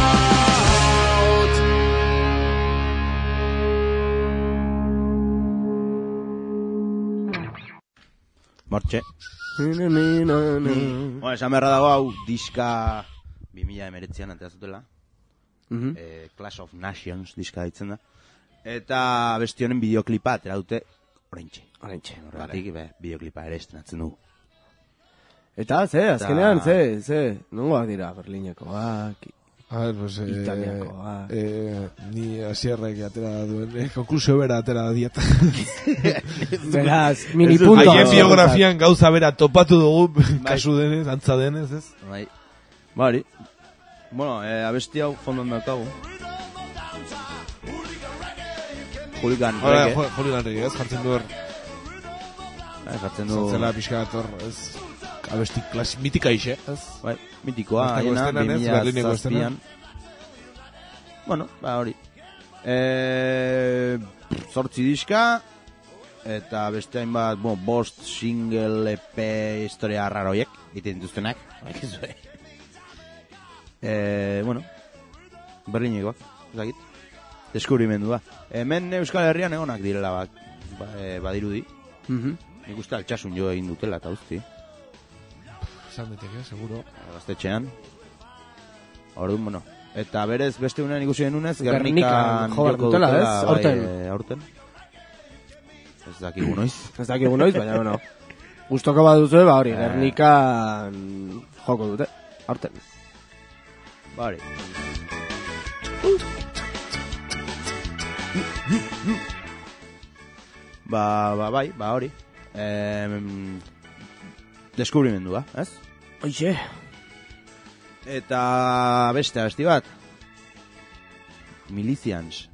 Mortxe. Bueno, esan beharra dago hau diska 2019an atea zutela. Clash of Nations diska ditzen da. Eta beste honen bideoklipa atera dute oraintxe. Horregatik, bideoklipa ere estrenatzen dugu. Eta, azkenean, nongoak dira Berlinekoak, A ver, pues... Italiakoak. Ni asierrek atera duen, konklusio bera atera dieta. Beraz, mini punto. Haien biografian gauza bera topatu dugu, kasu denez, antza denez, ez? Bai. Bari. Bueno, abesti hau fondon daukagu. Hooligan reggae. Hooligan reggae, ez? Jartzen du jartzen du... Zantzela pixka gator, ez? Abesti mitika ixe, ez? Bai, mitikoa, aina, 2007an. Bueno, hori. 8 diska, eta beste hainbat, bost single EP historia arraroiek, egiten dituztenak. Bueno, Berlinekoak, ezagit. Deskubrimendua. Hemen Euskal Herrian egonak direla badirudi. Nik uste altxasun jo egin dutela eta guzti. Zan diteke, seguro. Gaztetxean. Orduan, bueno. Eta berez, beste unean ikusi genunez, Gernikan joko dutela, ez? Aurten. Ez dakigu noiz. Ez dakigu noiz, baina, bueno. Gustoko bat duzu, hori, Gernikan joko dute, aurten. Hori. Bai, hori. Deskubrimendua, ez? Oixe. Eta besti bat. Milicians,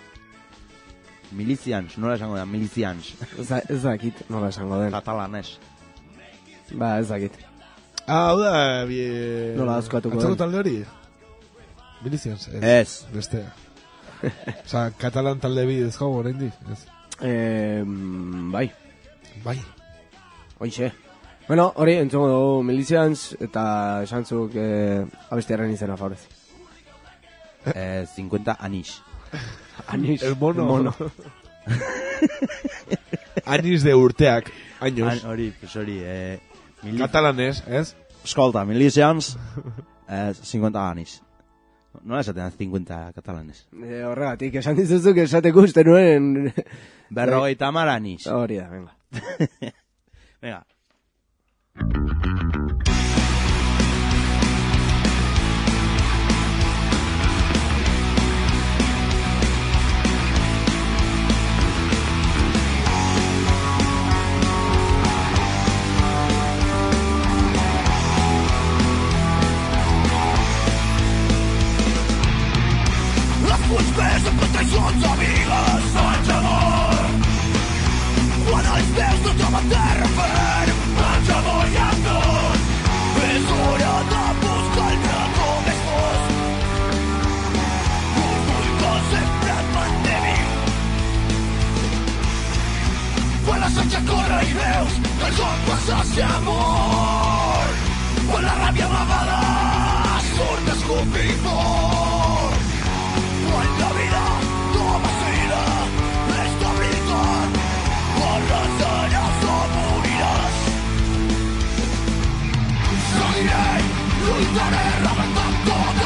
nola esango da, Milicians. Ez dakit, nola esango den. Katalanez. Ba, ez dakit. Hau da, nola azkoatuko den. Atzako talde hori? Milicians, ez. Ez. Bestea. Osa, katalan talde bidez jau, oraindik, ez? Bai. Oixe. Bueno, hori, entzongo dugu Milicians, eta esan zuk abestiaren izena favorez. 50 anis. Anis. El mono. Anis de urteak, años. Hori, pues hori. Katalanez, ez? Escolta, Milicians, 50 anis. Nola esaten 50 katalanez? Horregatik, esan dizuzuk esateko uste nuen... 50 anis. Hori da, venga. Venga. Las fuentes de pretensions amigues sense amor. Quan els veus no troben terra fer, ens amollem tot. És hora de buscar el racó més fosc. L'orgull que sempre et manté viu. Quan l'assetge corre i veus que el joc passa a ser amor. Quan la ràbia amagada surt escopidor. Quan la vida no vacila, és de veritat, arrasaràs o moriràs. Seguiré, lluitaré, rebentant tot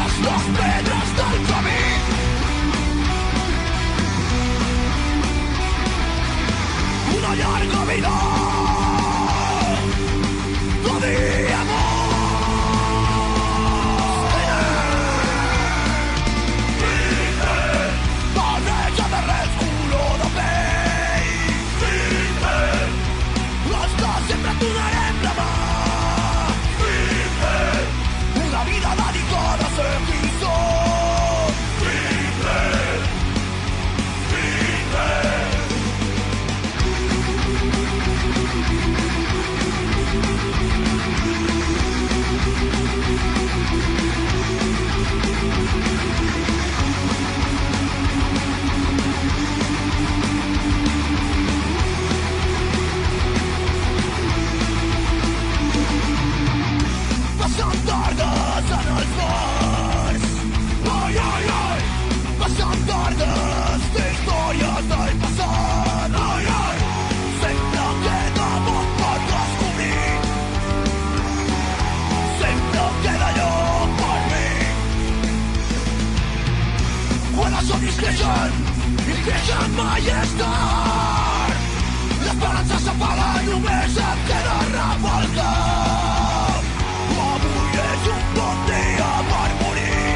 malestar. L'esperança s'apaga i només em queda revoltar. Avui és un bon dia per morir.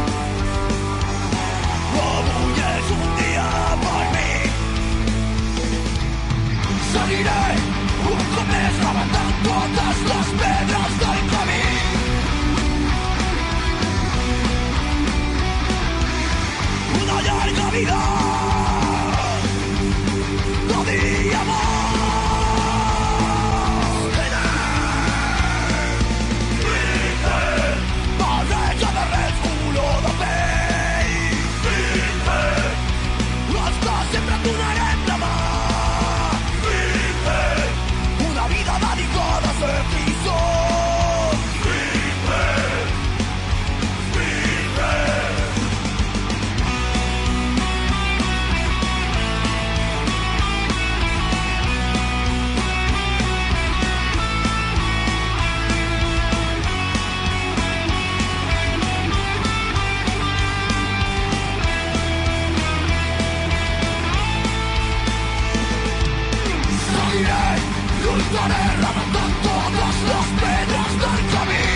Avui és un dia per mi. Seguiré un cop més rebentant totes les pedres del camí. Una llarga vida d'odi i amor. Barreja de res, olor de pell. Els que sempre et donarem la mà. Una vida dedicada a ser qui som. Seguiré, lluitaré, rebentant totes les pedres del camí.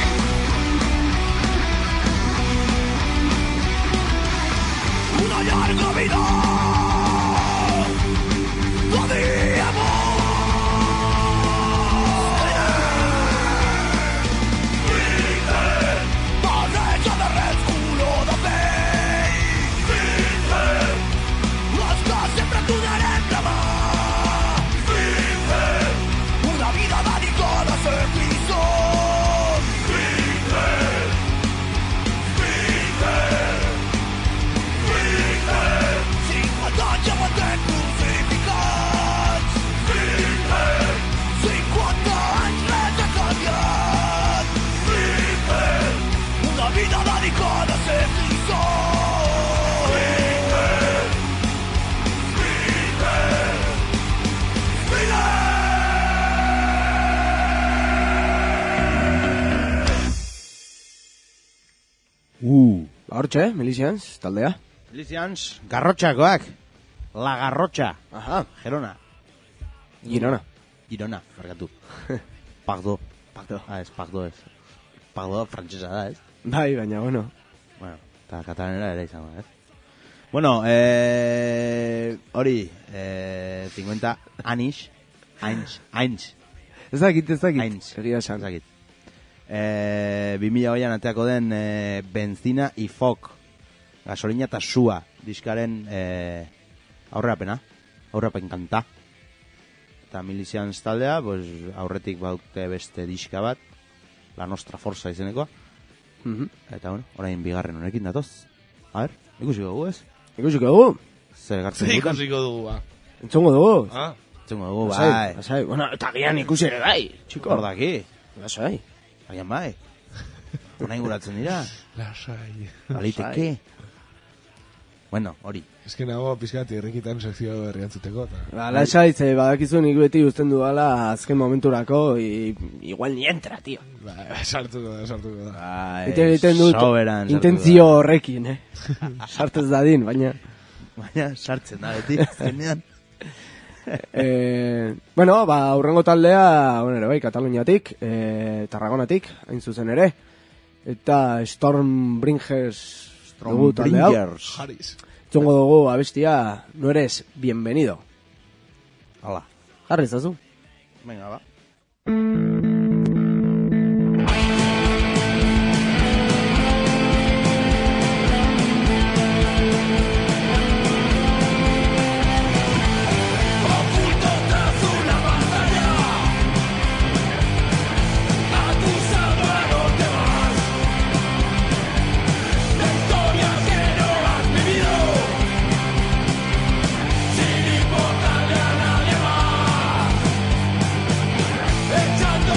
Una llarga vida d'odi i amor. Barreja de res, color de pell. Els que sempre et donarem la mà. Una vida dedicada a ser qui som. Cinquanta anys aguantem crucificats. 50 anys res ha canviat. Una vida dedicada a ser qui som. Hortxe, Milicians, taldea. Milicians, garrotxakoak. La garrotxa. Aha, Gerona. Girona. Girona, markatu. Pagdo. Pagdo. Ez, pagdo ez. Pagdo frantzesa da, ez? Bai, baina, bueno. Bueno, eta katalanera ere izango, ez? Bueno, hori, 50 anys. Ez dakit. Ainz. Egia esan. Ez dakit. 2008an ateako den Benzina y Fok, gasolina eta sua diskaren aurrapen kanta. Eta Milicians taldea, pues, aurretik baute beste diska bat, La Nostra Forza izenekoa. Eta bueno, orain bigarren honekin datoz. A ver, ikusiko dugu, ez? Ikusiko dugu? Zer gartzen dutan? Ikusiko dugu, ba. Entzongo dugu? Entzongo dugu, bai. Lasai, bueno, eta gian ikusi ere bai, txiko. Hor daki. Lasai. Agian bai. Nahi guratzen dira. Lasai. Baliteke. Bueno, hori. Ez que nago pizkat irrikitan sekzio berriantzuteko. Lasai, ze badakizu nik beti usten dudala azken momenturako, igual ni entra, tío. Sartuko da. Egiten dut intentzio horrekin, sartez dadin, baina... Baina sartzen da, beti, zenean. Bueno, aurrengo taldea, bueno, bai, Kataluniatik, Tarragonatik, hain zuzen ere, eta Stormbringers dugu talde hau. Txongo dugu abestia, no eres bienvenido. Hala. Jarri zazu. Venga, ba. Echando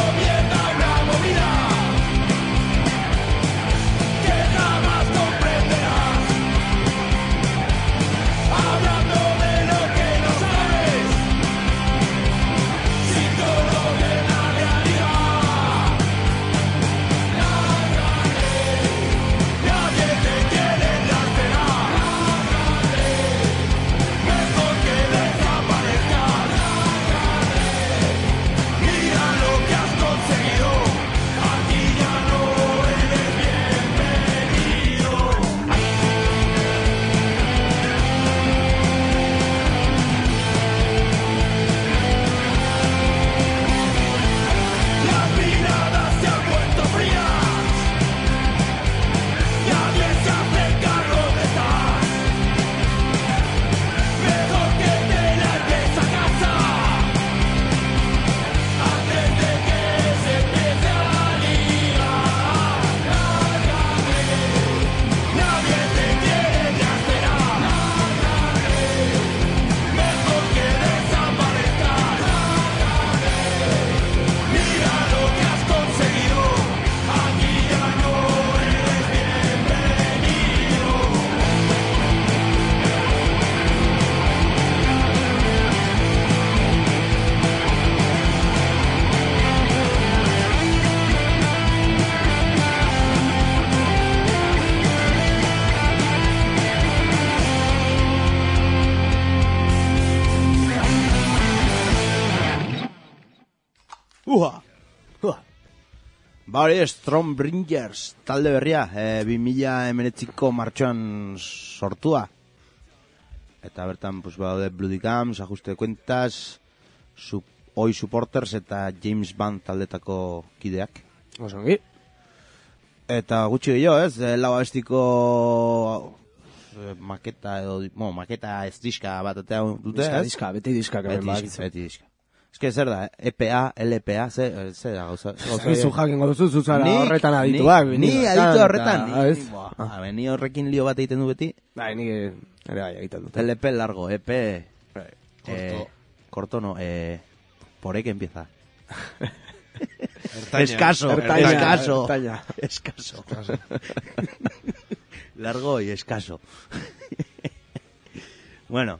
Ba hori, Stormbringers talde berria, 2019ko martxoan sortua. Eta bertan, pues, badaude Bloody Gums, Ajuste de Cuentas, Oi Supporters eta James Bond taldetako kideak. Osongi. Eta gutxi gehiago, ez? Lau abestiko maketa edo, maketa ez diska bat atea dute, ez? Diska, beti diska. Beti diska. Ez que zer da, EPA, LPA, zer da gauza. Zu jakingo duzu, zuzara horretan adituak. Ni aditu horretan. Ni horrekin lio bat egiten du beti. Bai, ni ere bai egiten dut. LP largo, EP... Corto no, por que empieza. Escaso. Largo y escaso. Bueno,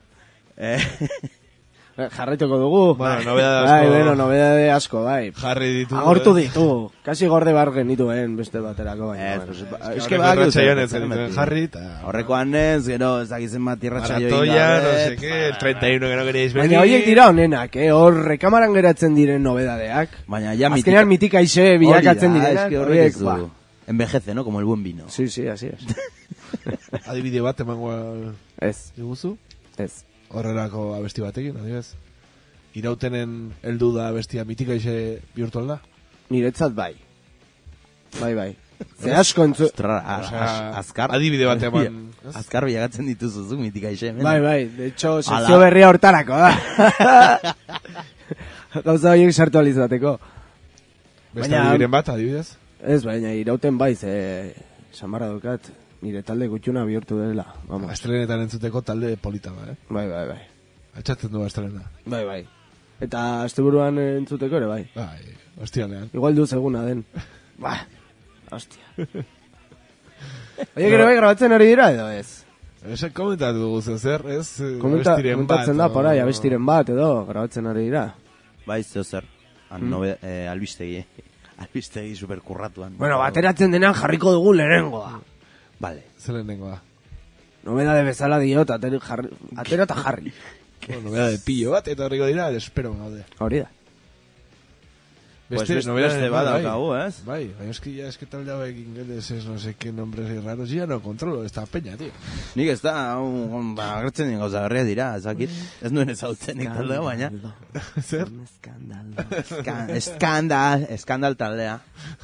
jarraituko dugu. Bueno, nobedade asko. Bai. Jarri ditu. Agortu ditu. Kasi gorde bargen dituen beste baterako. Es que va jarri eta... Horrekoan ez, gero, ez dakizen bat irratxaio Maratoia, no sé qué, el 31 que no queréis venir. Baina horiek dira honenak, hor rekamaran geratzen diren nobedadeak. Baina ya azkenean mitika ixe bilakatzen direnak. Es que horrek du. Envejece, ¿no? Como el buen vino. Sí, así es. Adibide bat emango ez. Diguzu? Ez. Horrelako abesti batekin, adibidez. Irautenen heldu da abestia mitika ixe bihurtu alda? Niretzat bai. Bai. Ze asko entzu... Azkar. Adibide bat eman... Azkar bilagatzen dituzu mitika ixe. Bai. De hecho, sekzio berria hortarako da. Gauza horiek sartu alizateko. Beste adibiren bat, adibidez? Ez, baina irauten bai, samarra dukat, nire talde gutxuna bihurtu dela. Astelenetan entzuteko talde polita da, Bai. Altxatzen du astelena. Bai. Eta asteburuan entzuteko ere, bai. Bai, hostialean. Igual du seguna den. Hostia. Oie, gero bai grabatzen ari dira edo ez? Ese komentatu dugu zer, ez? Komentatzen da, porai, abestiren bat edo, grabatzen ari dira. Bai, zer. Albistegi, albistegi superkurratuan. Bueno, bateratzen denan jarriko dugu lehenengoa. Vale. Zer lehenengoa? Nobedade bezala diot, atera eta jarri. Nobedade pillo bat, eta horriko dira, espero gaude. Hori da. Beste badaukagu, ez? Bai, es que talde hauek ingeleses, no sé qué nombres raros, ya no controlo esta peña, tío. Nik ez da, agertzen dien gauza berria dira, ezakit. Ez nuen ezautzen taldea, baina. Zer? Eskandal taldea.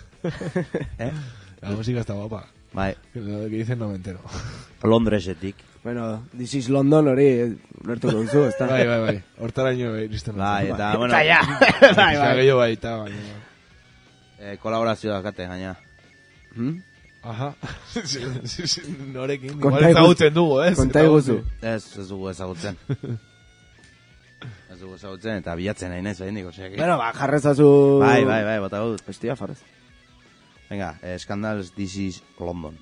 La música está guapa. Bai. Lo que dicen no me entero. Londresetik. Bueno, This is London hori lertu duzu, ez da? Bai. Hortaraino iristen. Bai, eta, bueno. Eta ja. Bai, eta, kolaborazioa dakate, gaina. Aha. Norekin. Igual ezagutzen dugu, ez? Konta iguzu. Ez dugu ezagutzen. Ez dugu ezagutzen, eta bilatzen nahi nez, behin diko. Bueno, jarrezazu... Bai, bota gut. Bestia, farrez. Venga, Scandals, This is London.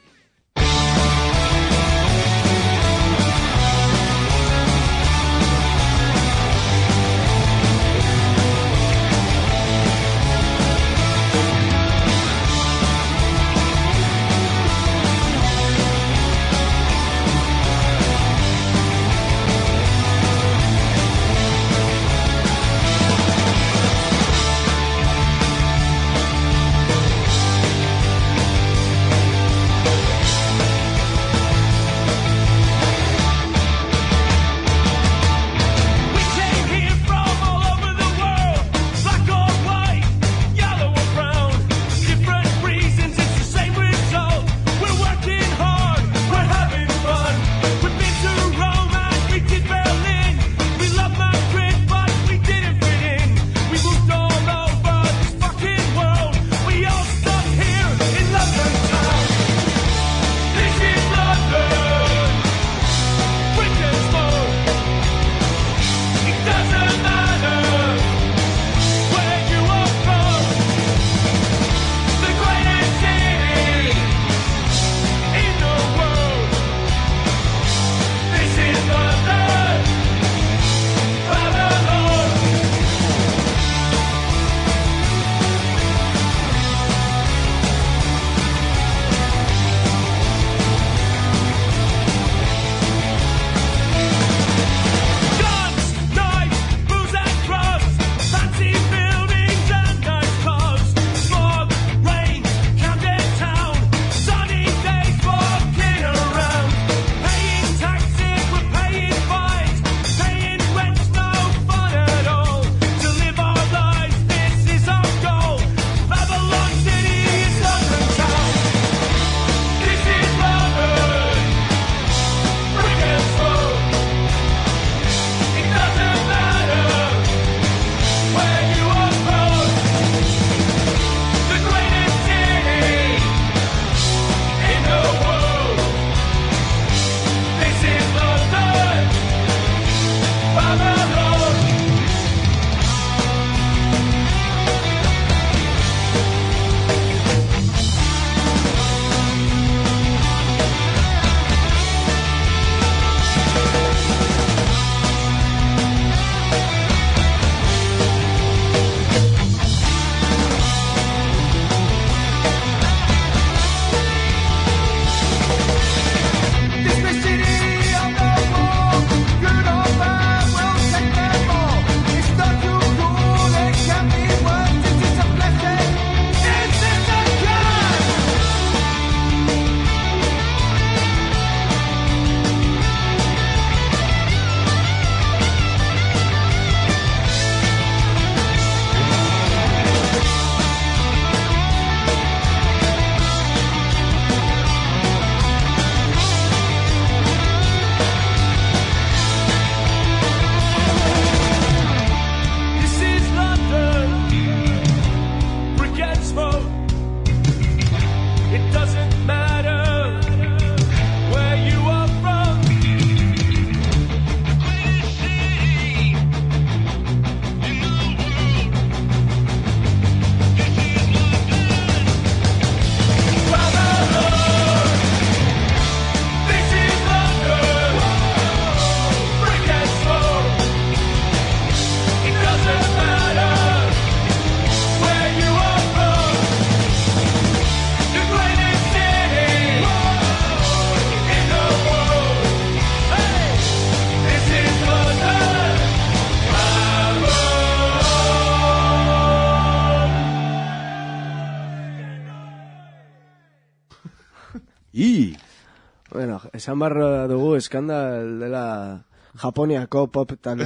Bueno, esan barra dugu eskandal dela Japoniako pop talde.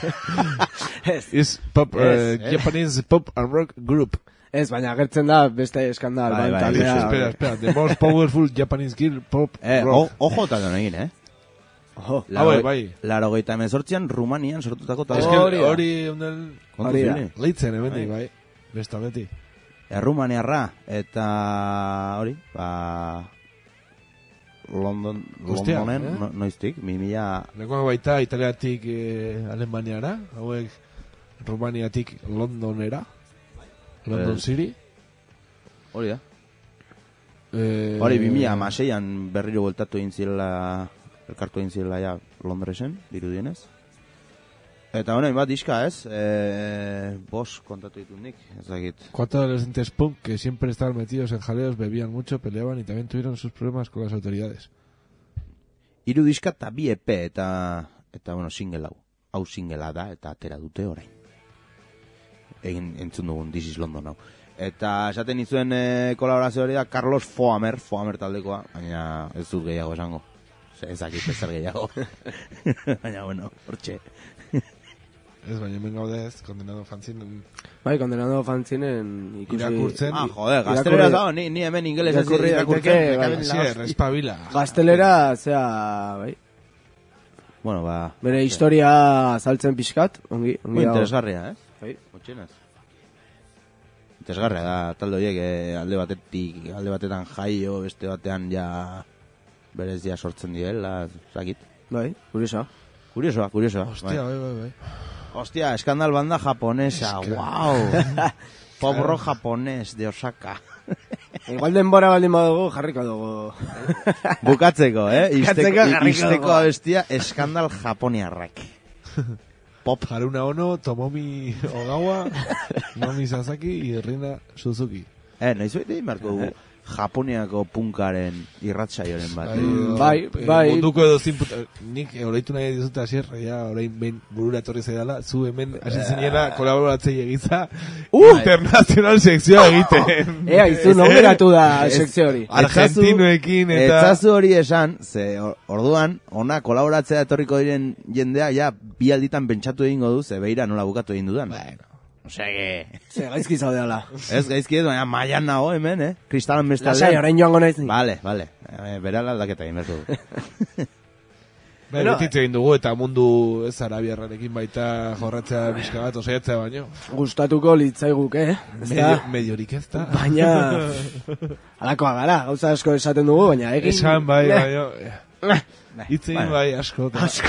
Is pop, Japanese pop and rock group. Ez, baina agertzen da beste eskandal taldea. Espera, the most powerful Japanese girl pop rock. Ojo talde honekin, Ojo. Bai. 88an Rumanian sortutako talde. Hori leitzen hemendik, bai. Bestaldetik. Rumaniarra eta hori, Londonen, noiztik, 2000... Lekoa baita Italiatik Alemaniara, hauek Rumaniatik Londonera, London City. Hori da. Hori 2006an berriro bueltatu egin zirela, elkartu egin zirela ja Londresen, dirudienez. Eta honein bat diska, ez? Bos kontatu ditut nik, ez dakit. 4 adolescentes punk que siempre estaban metidos en jaleos, bebían mucho, peleaban y también tuvieron sus problemas con las autoridades. 3 diska eta 2 EP eta bueno, single hau. Hau singlea da eta atera dute orain. Egin entzun dugun This is London hau. Eta esaten izuen kolaborazio hori da Carlos Foamer taldekoa, baina ez dut gehiago esango. Ez dakit ezer gehiago. Baina bueno, hortxe. Ez, baina hemen gaude ez, Condenado Fanzinen... Bai, Condenado Fanzinen ikusi... Irakurtzen... joder, gaztelera dago, ni hemen ingeles ez irakurtzen... Espabila. Gaztelera, zera, bai. Bueno, bere historia azaltzen pixkat, ongi interesgarria, ez? Bai. Motxenaz. Interesgarria da, talde horiek alde batetan jaio, beste batean ja... berez ja sortzen direla, zakit. Bai, kuriosoa. Hostia, bai. Hostia, eskandal banda japonesa, wow. Pop rock japones de Osaka. Igual denbora baldin badugu, jarriko dugu. Bukatzeko, Isteko abestia, eskandal japoniarrak. Pop. Haruna Ono, Tomomi Ogawa, Nomi Sasaki y Rina Suzuki. Noiz baita inbarko dugu. Japoniako punkaren irratsaioren bat. Bai. Munduko edo zinputa... Nik horreitu nahi dizut asier, orain behin burura etorri zaidala, zu hemen asizenera kolaboratzei egiza internazional sekzioa egiten. Izu nombratu da sekzio hori. Argentinoekin eta... Etzazu hori esan, ze orduan, ona kolaboratzea etorriko diren jendea, ja, bi alditan pentsatu egingo du, ze beira nola bukatu egin dudan. Osea que... Ze, gaizki zaudeala. Ez gaizki ez, baina mailan nago hemen, Kristalan bestaldean. Lasai, orain joango naiz ni. Vale. Berala aldaketa egin bertu du. Betitze egin dugu eta mundu ez arabiarrarekin baita jorratzea bizka bat, osaiatzea baino. Gustatuko litzaiguke, Mediorik ez da. Baina... Alakoa gara, gauza asko esaten dugu, baina egin... Esan bai, Itzein bai, asko.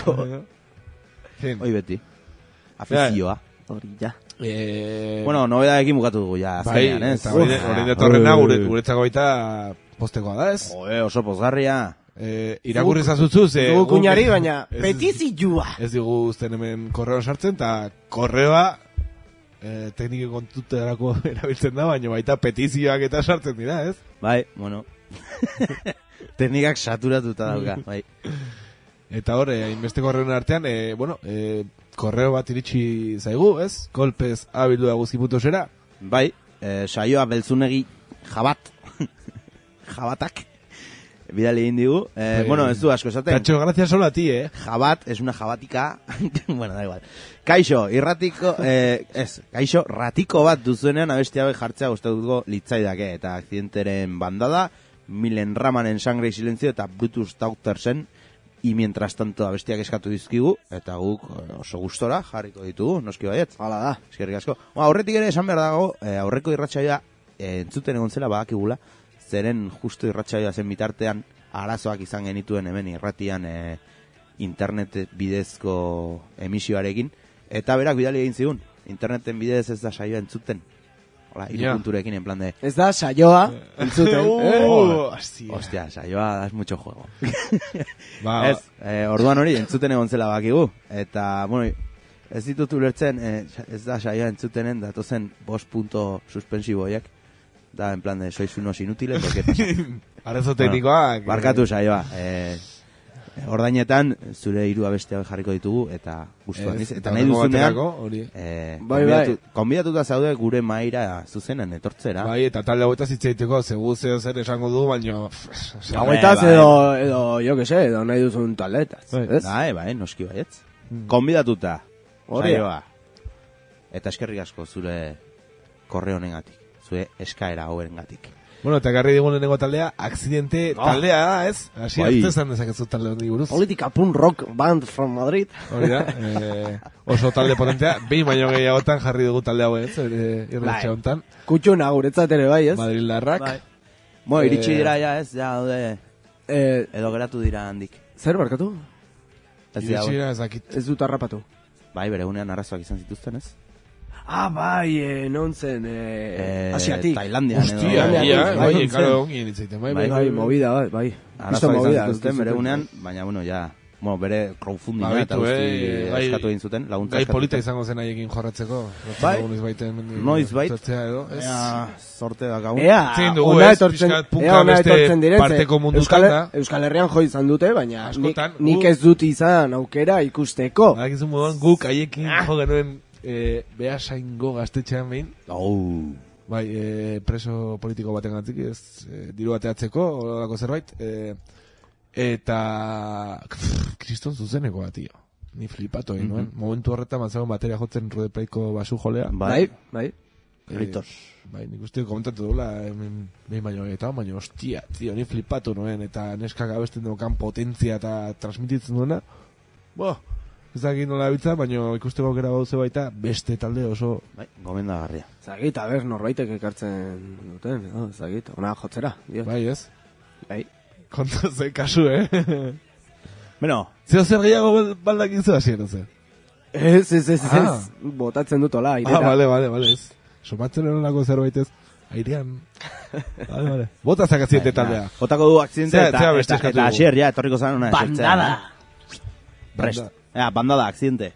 Hoi beti. Afizioa. Hori ja. Bueno, nobedadekin bukatu dugu ja azkenean, ez? Horrein detorrena guretzako baita postekoa da, ez? Oso pozgarria. Irakurri zazutzu, ze... Dugu kuñari, baina petizioa. Ez digu uzten hemen korreoan sartzen, eta korreoa tekniko kontuterako erabiltzen da, baina baita petizioak eta sartzen dira, ez? Bai, bueno. Teknikak saturatuta dauka, bai. Eta hor, hainbeste korreoen artean, korreo bat iritsi zaigu, ez? Kolpez abildu aguzki.era. Bai, saioa beltzunegi jabat. Jabatak. Bidali egin digu. Bueno, ez du asko esaten. Tacho, gracias solo a ti, Jabat, es una jabatika. Bueno, da igual. Kaixo, kaixo, ratiko bat duzuenean abestia jartzea gustatuko litzaidake. Eta akzidenteren bandada, Milen Ramanen Sangre y Silencio eta Brutus Daughtersen. Y mientras tanto abestiak eskatu dizkigu, eta guk oso gustora jarriko ditugu, noski baiet. Hala da. Eskerrik asko. Aurretik ere esan behar dago, aurreko irratsaioa entzuten egon zela badakigula, zeren justu irratsaioa zen bitartean arazoak izan genituen hemen irratian internet bidezko emisioarekin, eta berak bidali egin zigun, interneten bidez ez da saioa entzuten. Hola, irupunturekin en plan de... Ez da saioa entzuten. Hostia, saioa es mucho juego. Ez, orduan hori entzuten egon zela bakigu. Eta, bueno, ez ditut ulertzen, ez da saioa entzutenen, datozen 5 punto suspensiboiak. Da, en plan de, sois unos inútiles, porque pasa. Arazo teknikoak. Barkatu saioa. Ordainetan, zure 3 abesti hauek jarriko ditugu, eta gustuan iz. Eta nahi horrengo duzunean, baterako, konbidatuta zaude gure maira zuzenen etortzera. Bai, eta talde hauetaz hitz egiteko, zegu zeo zer esango du, baino... Hauetaz edo, jo que se, edo nahi duzun taldetaz. Bai, noski baietz. Konbidatuta, Hori. saioa. Eta eskerrik asko zure korre honengatik, zure eskaera hauengatik. Bueno, eta garri digun lehenengo taldea, Accidente taldea da, ez? Asi hartu esan dezakezu talde hondi buruz. Politika punk rock band from Madrid. Hori da, oso talde potentea, behin baino gehiagotan jarri dugu talde hau, ez? Irretxe hontan. Kutxuna guretzat ere bai, ez? Madrildarrak. Iritsi dira ja, ez? Ja, edo geratu dira handik. Zer barkatu? Iritsi dira ez dakit. Ez dut harrapatu. Bai, bere unean arazoak izan zituzten, ez? Bai, non zen, Asiatik. Tailandian edo. Hostia, bai, karo ongi nintzen, bai, movida, bai. Arazoak izan zituzten bere unean, baina, bueno, ja, bere crowdfundinga eta guzti eskatu egin zuten, laguntza gai polita izango zen haiekin jorratzeko. Bai, noiz bait. Sorte da gaun. Ona etortzen diren, parteko mundutan da. Euskal Herrian jo izan dute, baina nik ez dut izan aukera ikusteko. Hakizun moduan guk haiekin jo genuen behasaingo gaztetxean behin. Bai, preso politiko baten gantik, ez, diru bateatzeko, horako zerbait, eta kriston zuzenekoa, tio. Ni flipatu egin nuen. Momentu horretan matzagon bateria jotzen Rudeplaiko basu jolea. Bai. Gritos. Bai, nik uste komentatu dula, behin baino eta baina hostia, tio, ni flipatu nuen, eta neskak abesten dukan potentzia eta transmititzen duena, ez dakit nola bitza, baina ikusteko aukera gauze baita beste talde oso... Bai, gomendagarria. Zagit, norbaitek ekartzen duten, zagit, ona jotzera. Bai, ez? Bai. Kontu ze kasu, Bueno. Zeo zer gehiago baldakin zu hasien, oze? Ez, botatzen dut ola, airera. Bale, ez. Somatzen eronako zerbait ez, airean... Bale. Bota zakaziente taldea. Botako du Accidente eta Asier, ja, etorriko zan una esertzea. Bandada. Prest. Bandada, Accidente.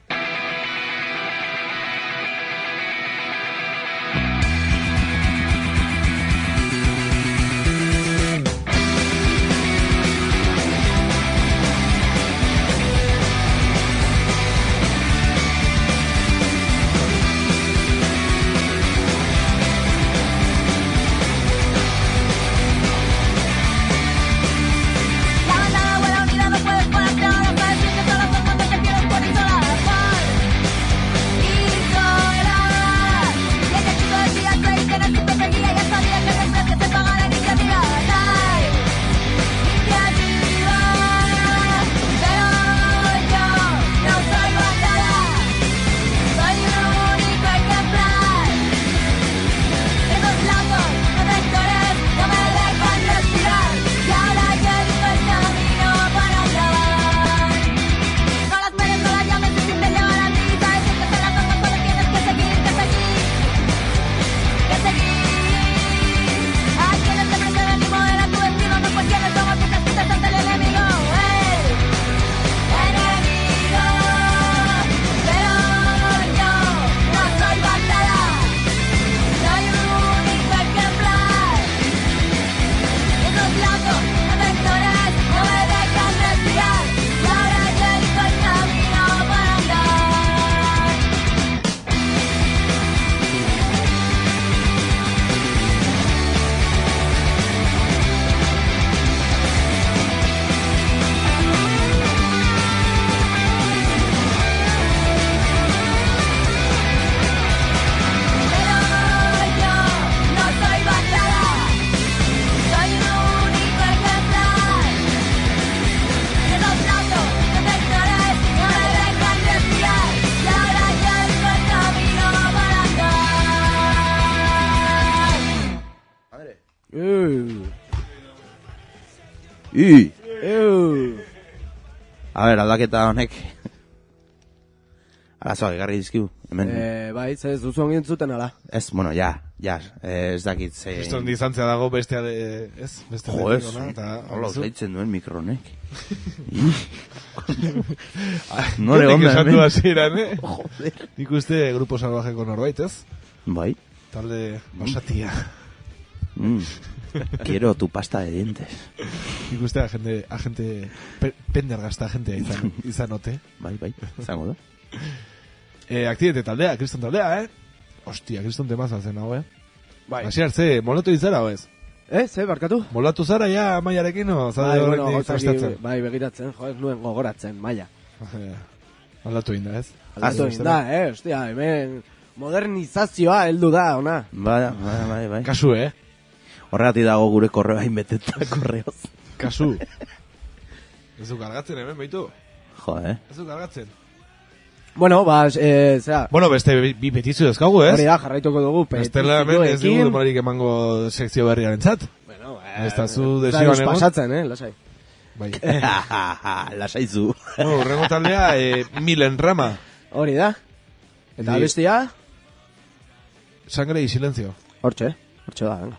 A ver, aldaketa honek arazoak egarri dizkiu hemen. Bai, ez duzu ongin zuten ala. Ez, bueno, ja, ez dakit ze... Kriston dizantzia dago bestea de... Ez, beste jo, ez, hola usaitzen duen mikronek. Nore onda hemen. Esantu hasieran, Joder. Nik uste grupo salvajeko norbait, ez? Bai. Talde basatia. Quiero tu pasta de dientes. Ikuste agente pendergazta agentea izanote. Bai, izango da. Aktibete taldea, kriston taldea, Ostia, kriston temazan zen hau, Bai. Hasi hartze, molatu izara, ez? Ze, barkatu? Molatu zara ja maiarekin, o? Zade horretik prestatzen. Bai, begiratzen, ez nuen gogoratzen, maia. Aldatu inda, ez? Aldatu inda, ostia, hemen modernizazioa heldu da, ona. Bai. Kasu, Horregatik dago gure korreo hain beteta korreoz. Kasu. Ez du kargatzen hemen, baitu? Ez du kargatzen. Bueno, zera... Bueno, beste bi petizu dezkagu, ez? Hori da, jarraituko dugu petizioekin. Bestela hemen ez dugu demorarik emango sekzio berriaren zat. Bueno, ez da zu desioan egon. Pasatzen, lasai. Bai. Lasai zu. Urrengo taldea, Milen Rama. Hori da. Eta bestia? Sangre y silencio. Hortxe da, venga.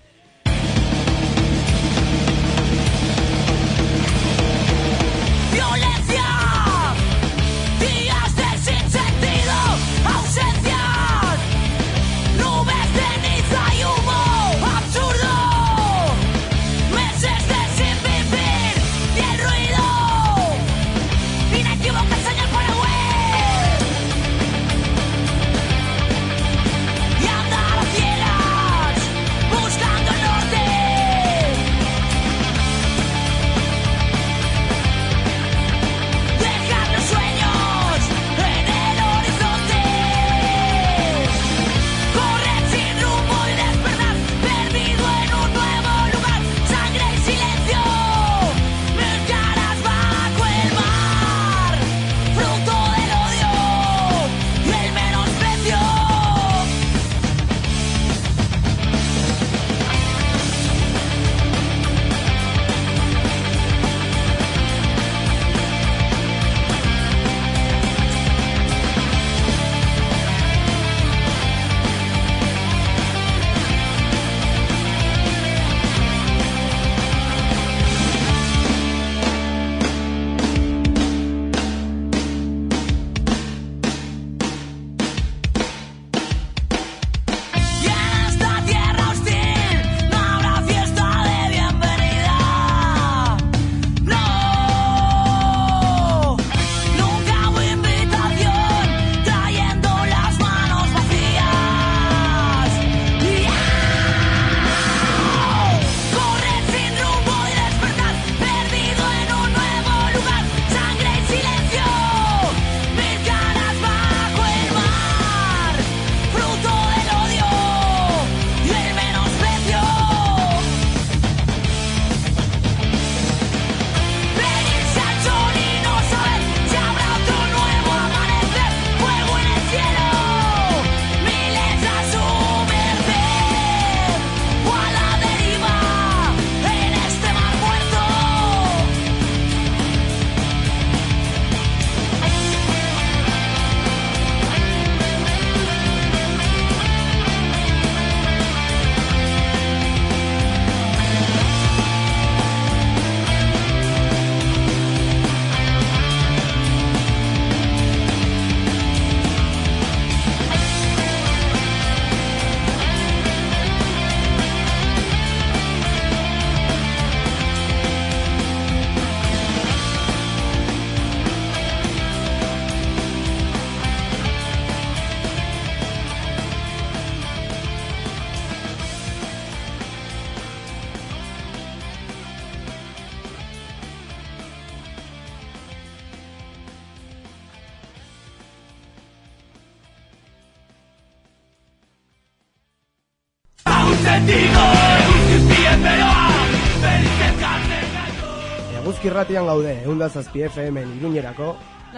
Eguzki irratian gaude, 107 FM Iruñerako,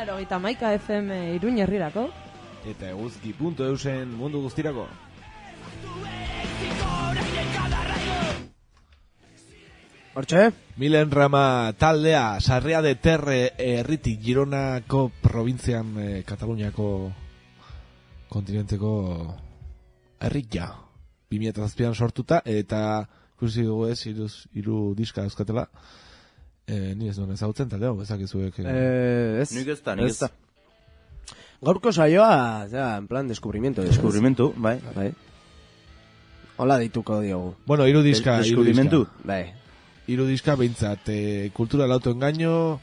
91 FM Iruñerrirako, eta eguzki.eusen mundu guztirako. Hortxe? Milen Rama taldea, Sarria de Terre herritik Gironako provintzian Kataluniako kontinenteko herria 2007an sortuta, eta ikusi dugu ez, hiru diska euskatela. Ni ez duen ezagutzen talde hau, ezakizuek. Nik ez da. Gaurko saioa, en plan, descubrimiento, bai. Hola deituko diogu. Bueno, hiru diska. Deskubrimentu. Bai. Hiru diska behintzat. Kultura el autoengaño,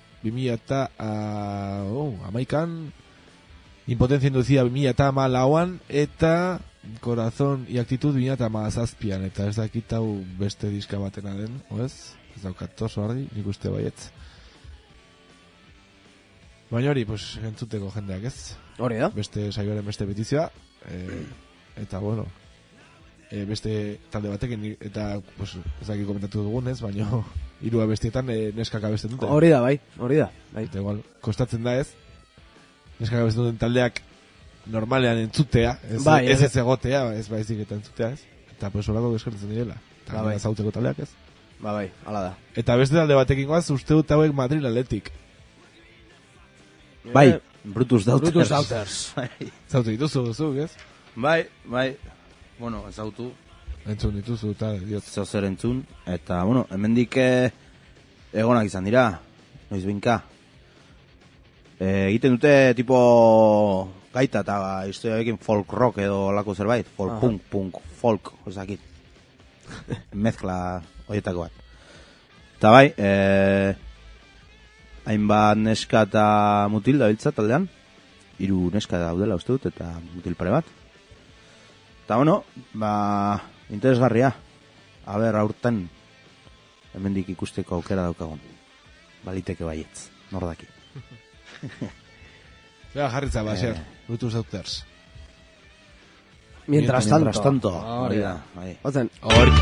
2011an, Impotencia inducida 2014an, eta Corazón y actitud 2017an, eta ez dakit hau beste diska batena den, oez? Ez daukat oso argi, nik uste baietz. Baina hori, pues, entzuteko jendeak ez? Hori da. Beste saioaren beste petizioa, eta bueno, beste talde batekin, eta pues, ez dakit komentatu dugunez, baina hiru abestietan neskak abesten dute. Hori da, bai. Eta igual, kostatzen da ez, neskak abesten duten taldeak normalean entzutea, ez egotea, ez baizik eta entzutea ez. Eta pues horako eskertzen direla. Eta bai. Zauteko taldeak ez. Bai, hala da. Eta beste talde batekin goaz, uste dut hauek Madrid Athletic. Bai, Brutus Daughters. Zautu dituzu duzuk, ez? Bai. Bueno, zautu. Entzun dituzu, eta diot. Zer entzun. Eta, bueno, hemendik egonak izan dira. Noiz binka. Egiten dute tipo gaita eta historiarekin folk rock edo lako zerbait. Folk punk, folk, osakit. Mezcla horietako bat. Eta bai, hainbat neska eta mutil dabiltza taldean. 3 neska daudela uste dut eta mutil pare bat. Eta bueno, interesgarria. Aber, aurten hemendik ikusteko aukera daukagun. Baliteke baietz, nordaki. Bea, jarritza, Basier, Brutus Daughters. Mientras tanto. Hori da. Otzen. Hori.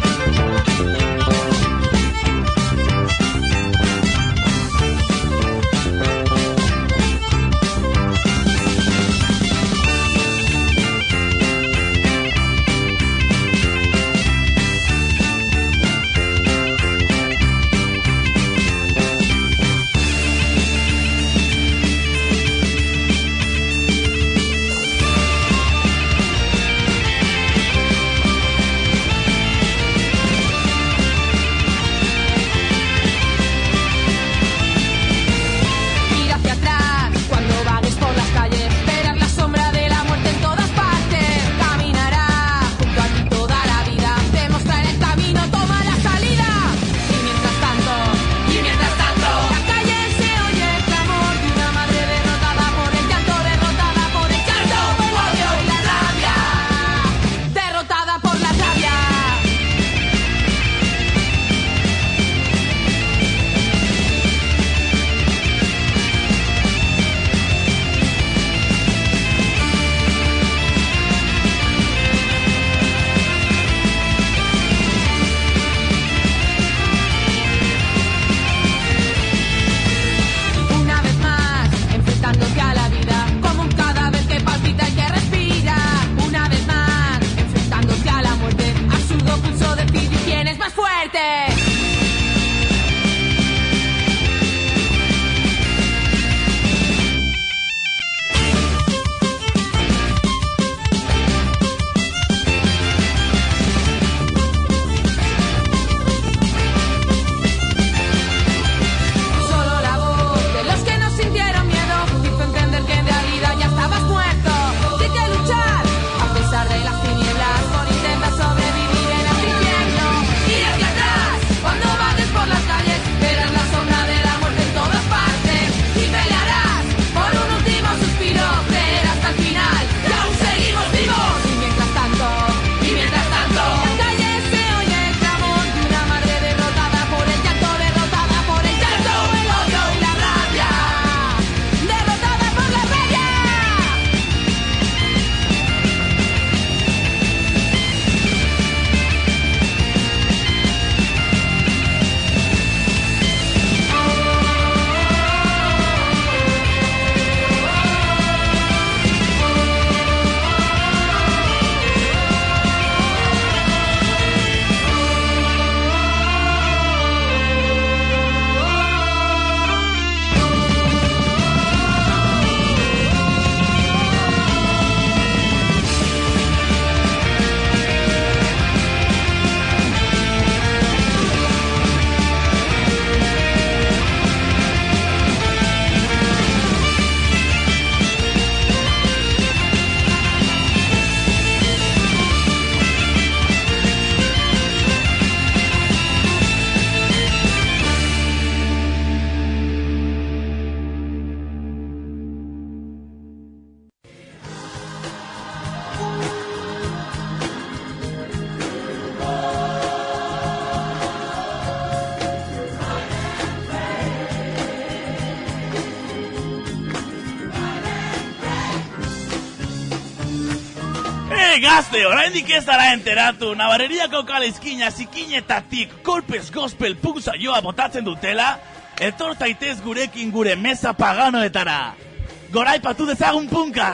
gazte, oraindik ez zara enteratu, Navarreriako kale izkina zikinetatik kolpez gospel punk saioa botatzen dutela, etor zaitez gurekin gure meza paganoetara. Goraipatu dezagun punka!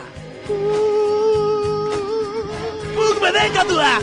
Punk bedekatu da!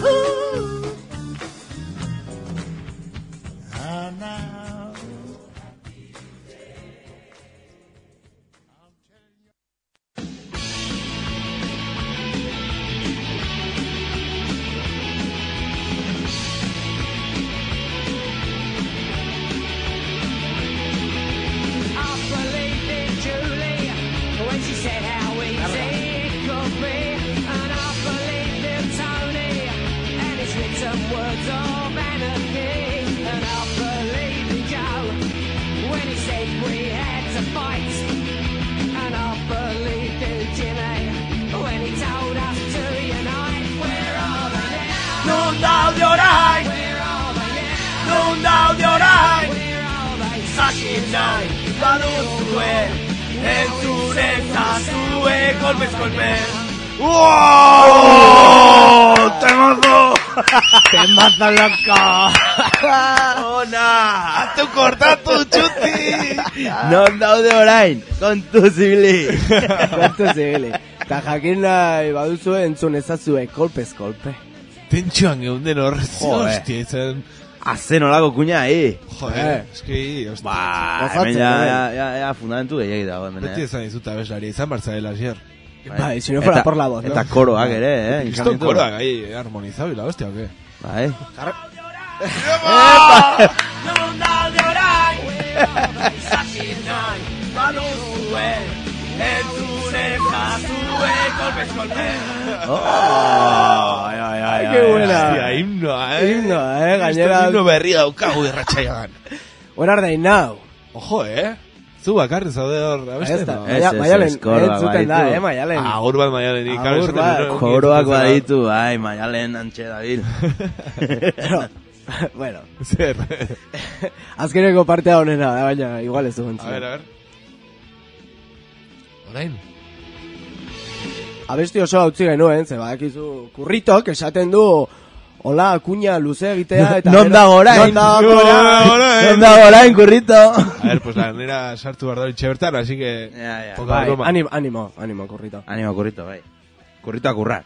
¡Temazo loco! Ona! ¡Tu cortatu, txuti! Non daude orain, kontu zibili. Kontu zibili. Ta jakin nahi baduzue entzun ezazue kolpez kolpe. Tentxoan geunden horrez, hostia, izan... Hazen olako kuña, Joder, eski, hostia. Hemen ya fundamentu gehiagit dago, hemen, Beti ezan izuta abeslaria, izan Barzadela ayer. Bai, si no fuera por la voz, ¿no? Eta koroak ere, Esto koroak ahí, armonizado y la hostia, ¿o qué? Bai. Non daude orain, zakin nahi, baduzue, entzune zazue, kolpez kolpe. Ay, qué buena. Hostia, himnoa, Himno, gainera. Himno berria daukagu irratxaiagan. What are they now? Ojo, Zu bakarri zaude hor, abeste, no? Maialen, entzuten da, Maialen. Agur bat Maialen, Agur bat. Koroak baditu, bai, Maialen antxe dabil. Bueno. Zer. Azkeneko partea honena, baina igual ez du entzun. A ver. Orain. Abesti oso hautzi genuen, ze badakizu kurritok esaten du hola, kuña luze egitea eta... Non dago orain? Non dago orain, kurrito? A ver, pues la nera sartu behar da itxebertan, así que... Bai, animo, kurrito. Animo, kurrito, bai. Kurrito a kurrar.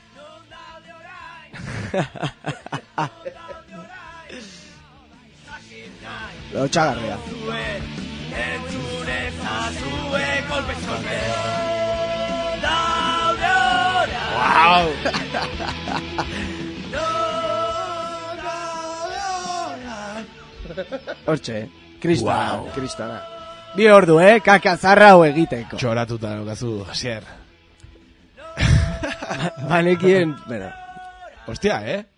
Lotxagarria. Wow. Hortxe, kristana. Bi ordu, kakazarra hau egiteko. Txoratuta nukazu, Asier. Banekien, bueno. Hostia,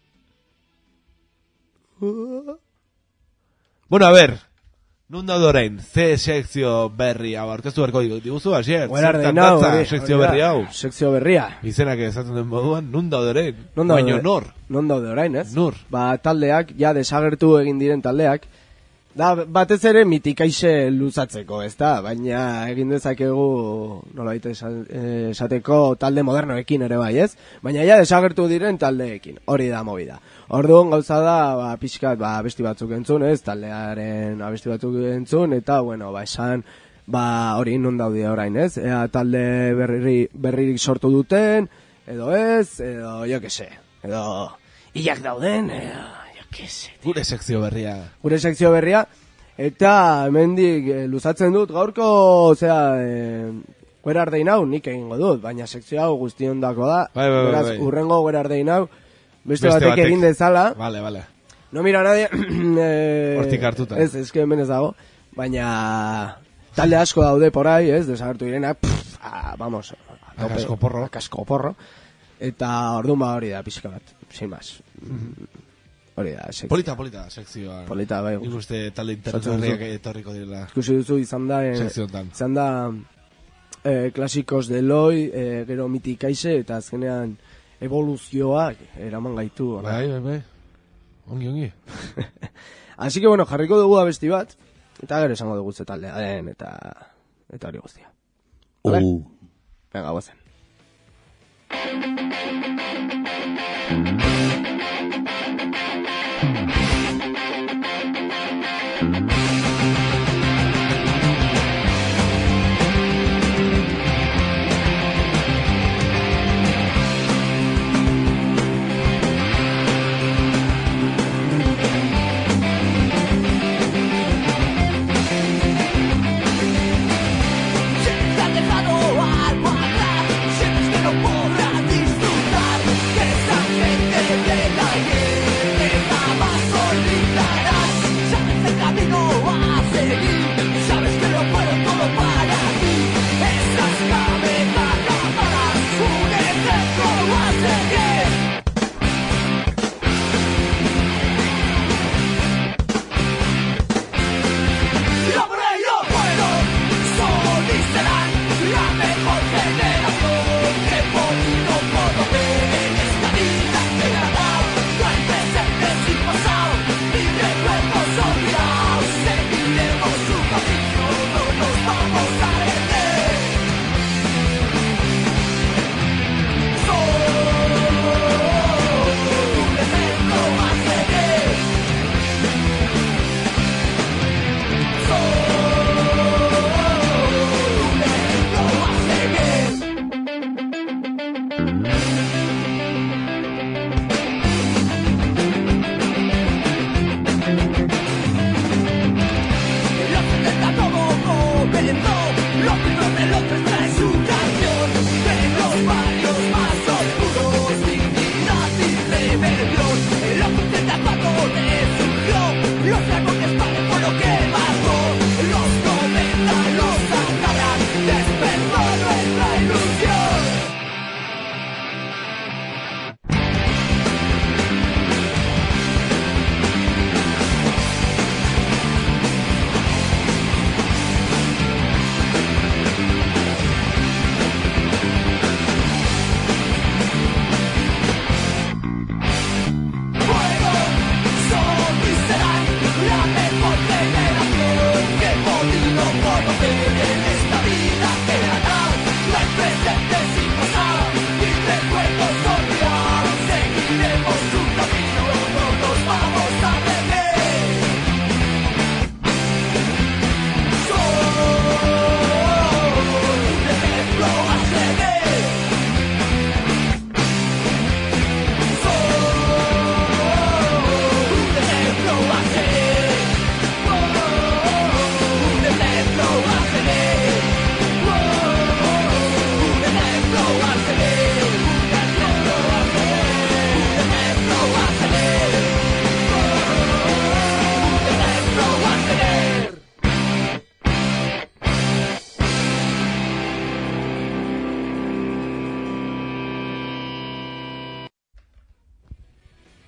Bueno, a ver. Nun daude orain, ze sekzio berri hau aurkeztu berko diguzu, Asier? Zertan datza sekzio berri hau? Sekzio berria. Izenak ezatzen den moduan, nun daude orain? Baina nor? Non daude orain, ez? Nur. Ba, taldeak, ja desagertu egin diren taldeak, da, batez ere mitikaixe luzatzeko, ez da? Baina egin dezakegu, nolabait esateko talde modernoekin ere bai, ez? Baina ja desagertu diren taldeekin, hori da movida. Orduan gauza da, pixkat, abesti batzuk entzun, ez? Taldearen abesti batzuk entzun, eta, bueno, esan, hori non daude orain, ez? Ea talde berririk sortu duten, edo ez, edo, jo que se, edo, hilak dauden, Gure sekzio berria. Eta hemendik luzatzen dut gaurko, Where are they now, nik egingo dut, baina sekzio hau guztion dako da. Beraz, urrengo Where are they now, beste batek egin dezala. Vale. No mira nadie. Hortik hartuta. Ez, eske hemen ez dago. Baina talde asko daude porai, ez, desagertu direnak. Vamos. Akasko porro. Eta orduan hori da pixka bat, sin más. Hori da, sekzioa. Polita, sekzioa. Polita, bai. Nik uste talde interesgarriak etorriko direla. Ikusi duzu izan da klasikos de Loi, gero mitikaixe, eta azkenean evoluzioak eraman gaitu. Bai. Ongi. Así que, bueno, jarriko dugu abesti bat, eta gero esango dugu ze taldea den, eta hori guztia. Venga, guazen.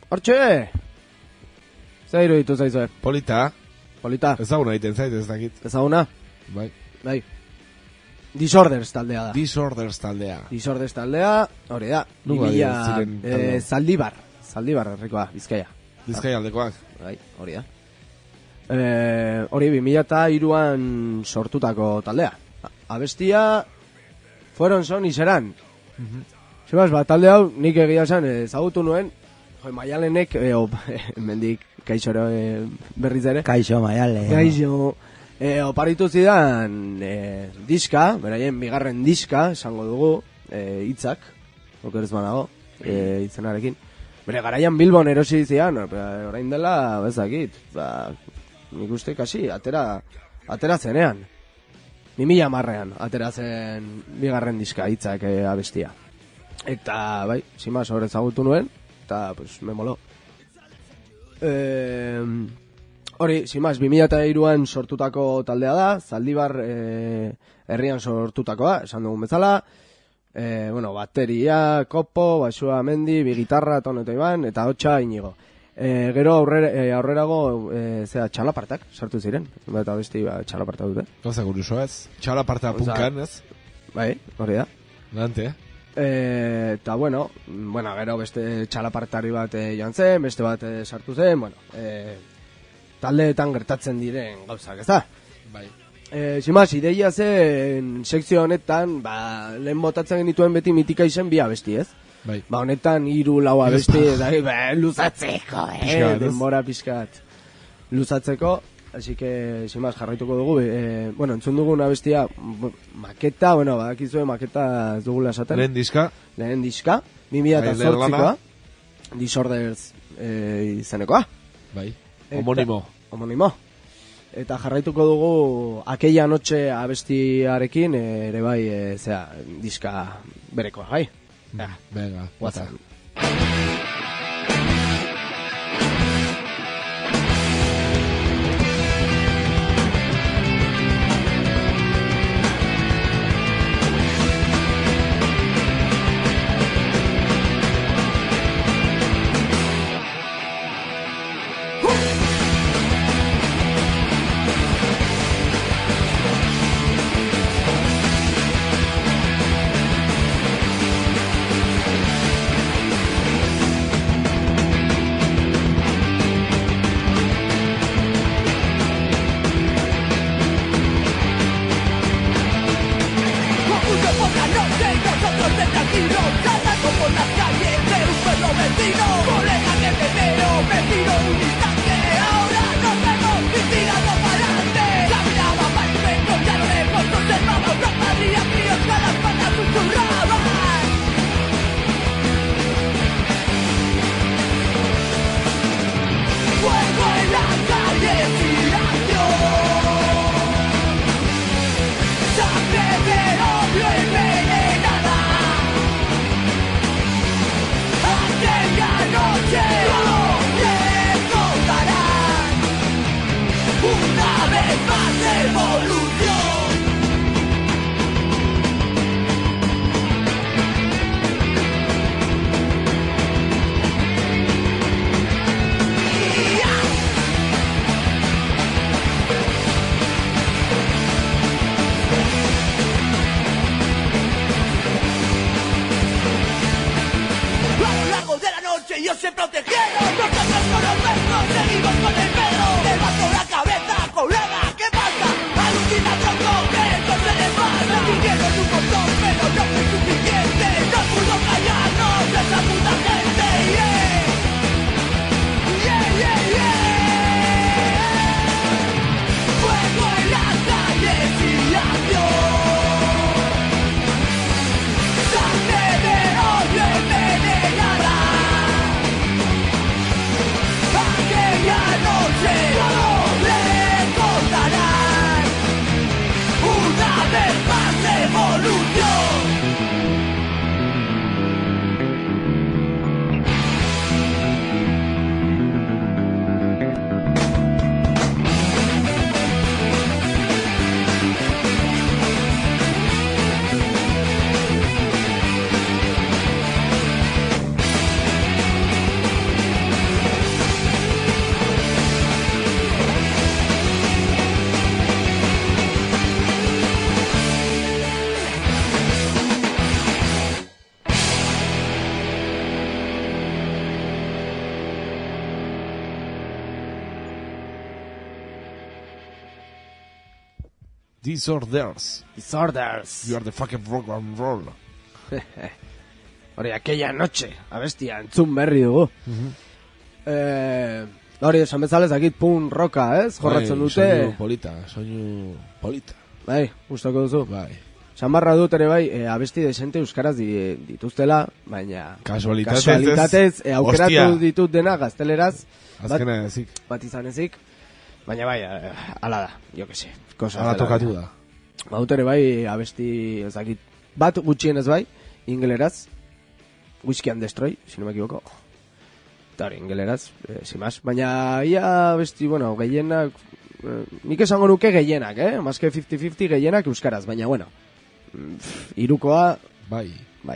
Hortxe! Zer iruditu zaizue? Polita. Ezaguna egiten zait, ez dakit. Ezaguna? Bai. Disorders taldea da. Disorders taldea, hori da. Nuga ziren Zaldibar herrikoa, Bizkaia. Bizkaia aldekoak. Bai, hori da. Hori 2003an sortutako taldea. Abestia Fueron Son y Serán. Zibaz, talde hau nik egia esan ezagutu nuen, Maialenek, mendik kaixoro berriz ere. Kaixo, Maiale. Kaixo. Oparitu zidan diska, beraien bigarren diska, esango dugu, hitzak, okerez banago, izenarekin. Bere garaian Bilbon erosi zidan, orain dela, bezakit, nik uste kasi, atera zenean. 2010an atera zen bigarren diska hitzak abestia. Eta, bai, simaz, hor ezagutu nuen, eta, pues, me moló. Hori, simaz, 2003an sortutako taldea da, Zaldibar herrian sortutakoa, esan dugun bezala. Bateria, kopo, basua mendi, bi gitarra, Tono eta Iban, eta hotxa Inigo. Gero aurrerago txalapartak sartu ziren, eta besti txalaparta dute. Gauza guruso ez, txalaparta punkan ez? Bai, hori da. Gante, eta gero beste txalapartari bat joan zen, beste bat sartu zen, taldeetan gertatzen diren gauzak, ez da? Bai. Simaz, ideia zen sekzio honetan, lehen botatzen genituen beti mitika izen bi abesti, ez? Bai. Honetan 3-4 abesti, luzatzeko, denbora pixkat luzatzeko, así que, simaz, jarraituko dugu, entzun dugun abestia, maketa, badakizue maketa ez dugula esaten. Lehen diska, 2008koa, Disorders izenekoa. Bai, homonimo. Eta jarraituko dugu Aquella Noche abestiarekin ere bai, diska berekoa, bai? Venga, guata. Aquella noche Disorders. Disorders. You are the fucking rock and roll. Hori, aquella noche, abestia, entzun berri dugu. Hori, esan bezala ezakit pun roka, ez? Jorratzen dute. Soinu polita. Bai, gustoko duzu. Bai. Samarra dut ere bai, abesti desente euskaraz dituztela, baina kasualitatez aukeratu ditut dena gazteleraz. Azkena ezik. Bat izan ezik. Baina bai, ala da, jo que se. Ala tokatu da. Baut ere bai, abesti, ezakit, bat gutxienez bai, ingeleraz, Whiskey and Destroy, si no me equivoco. Eta hori, ingeleraz, sin más. Baina, ia abesti, bueno, gehienak, nik esango nuke gehienak, Más que 50-50 gehienak euskaraz, baina, bueno, irukoa, bai.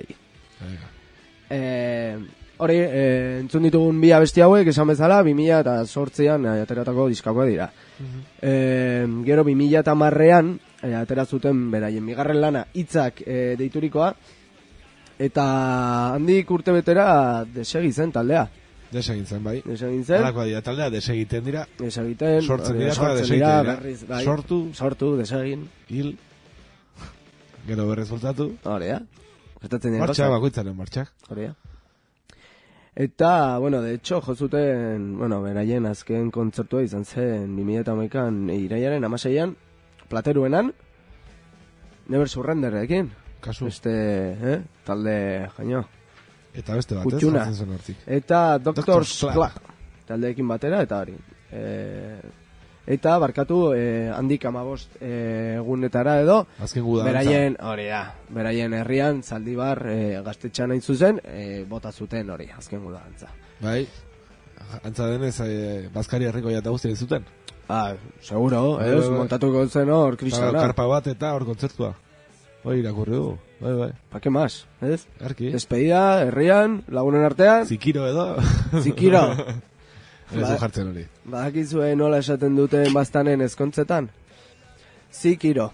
Hori, entzun ditugun bi abesti hauek, esan bezala, 2008an ateratako diskakoa dira. Gero 2010an, atera zuten beraien bigarren lana hitzak deiturikoa, eta handik urte betera desegi zen taldea. Desegin zen, bai. Desegin zen. Alakoa dira taldea, desegiten dira. Desegiten. Sortzen dira, berriz, bai. Sortu, desegin. Hil. Gero berriz voltatu. Hori da. Martxa, bakoitzaren martxak. Hori da. Eta, bueno, de hecho, jozuten, bueno, beraien azken kontzertua izan zen 2011an iraiaren 16an, Plateruenan, Never Surrenderekin. Kasu. Beste, talde jaino. Eta beste bat, Kutxuna. ez? Hortik. Eta Doctor's Club. Taldeekin batera, eta hori. Eta barkatu, handik 15 egunetara edo, azken guda. Beraien herrian, Zaldibar gaztetxean hain zuzen, bota zuten hori, azken guda antza. Bai, antza denez, Baskari herriko jata guztien zuten. Seguro, ez, montatuko zen hor, kristana. Karpa bat eta hor kontzertua. Bai, irakurri du, bai. Pa, que más, ez? Arki. Despedida, herrian, lagunen artean. Zikiro edo. Zikiro. Ez du jartzen hori. Badakizue nola esaten duten baztanen ezkontzetan? Zikiro.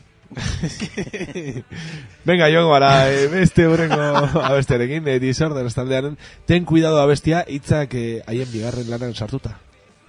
Venga, joan gara, beste horrengo abestearekin, Disorders taldearen, ten cuidado abestia, hitzak haien bigarren lanan sartuta.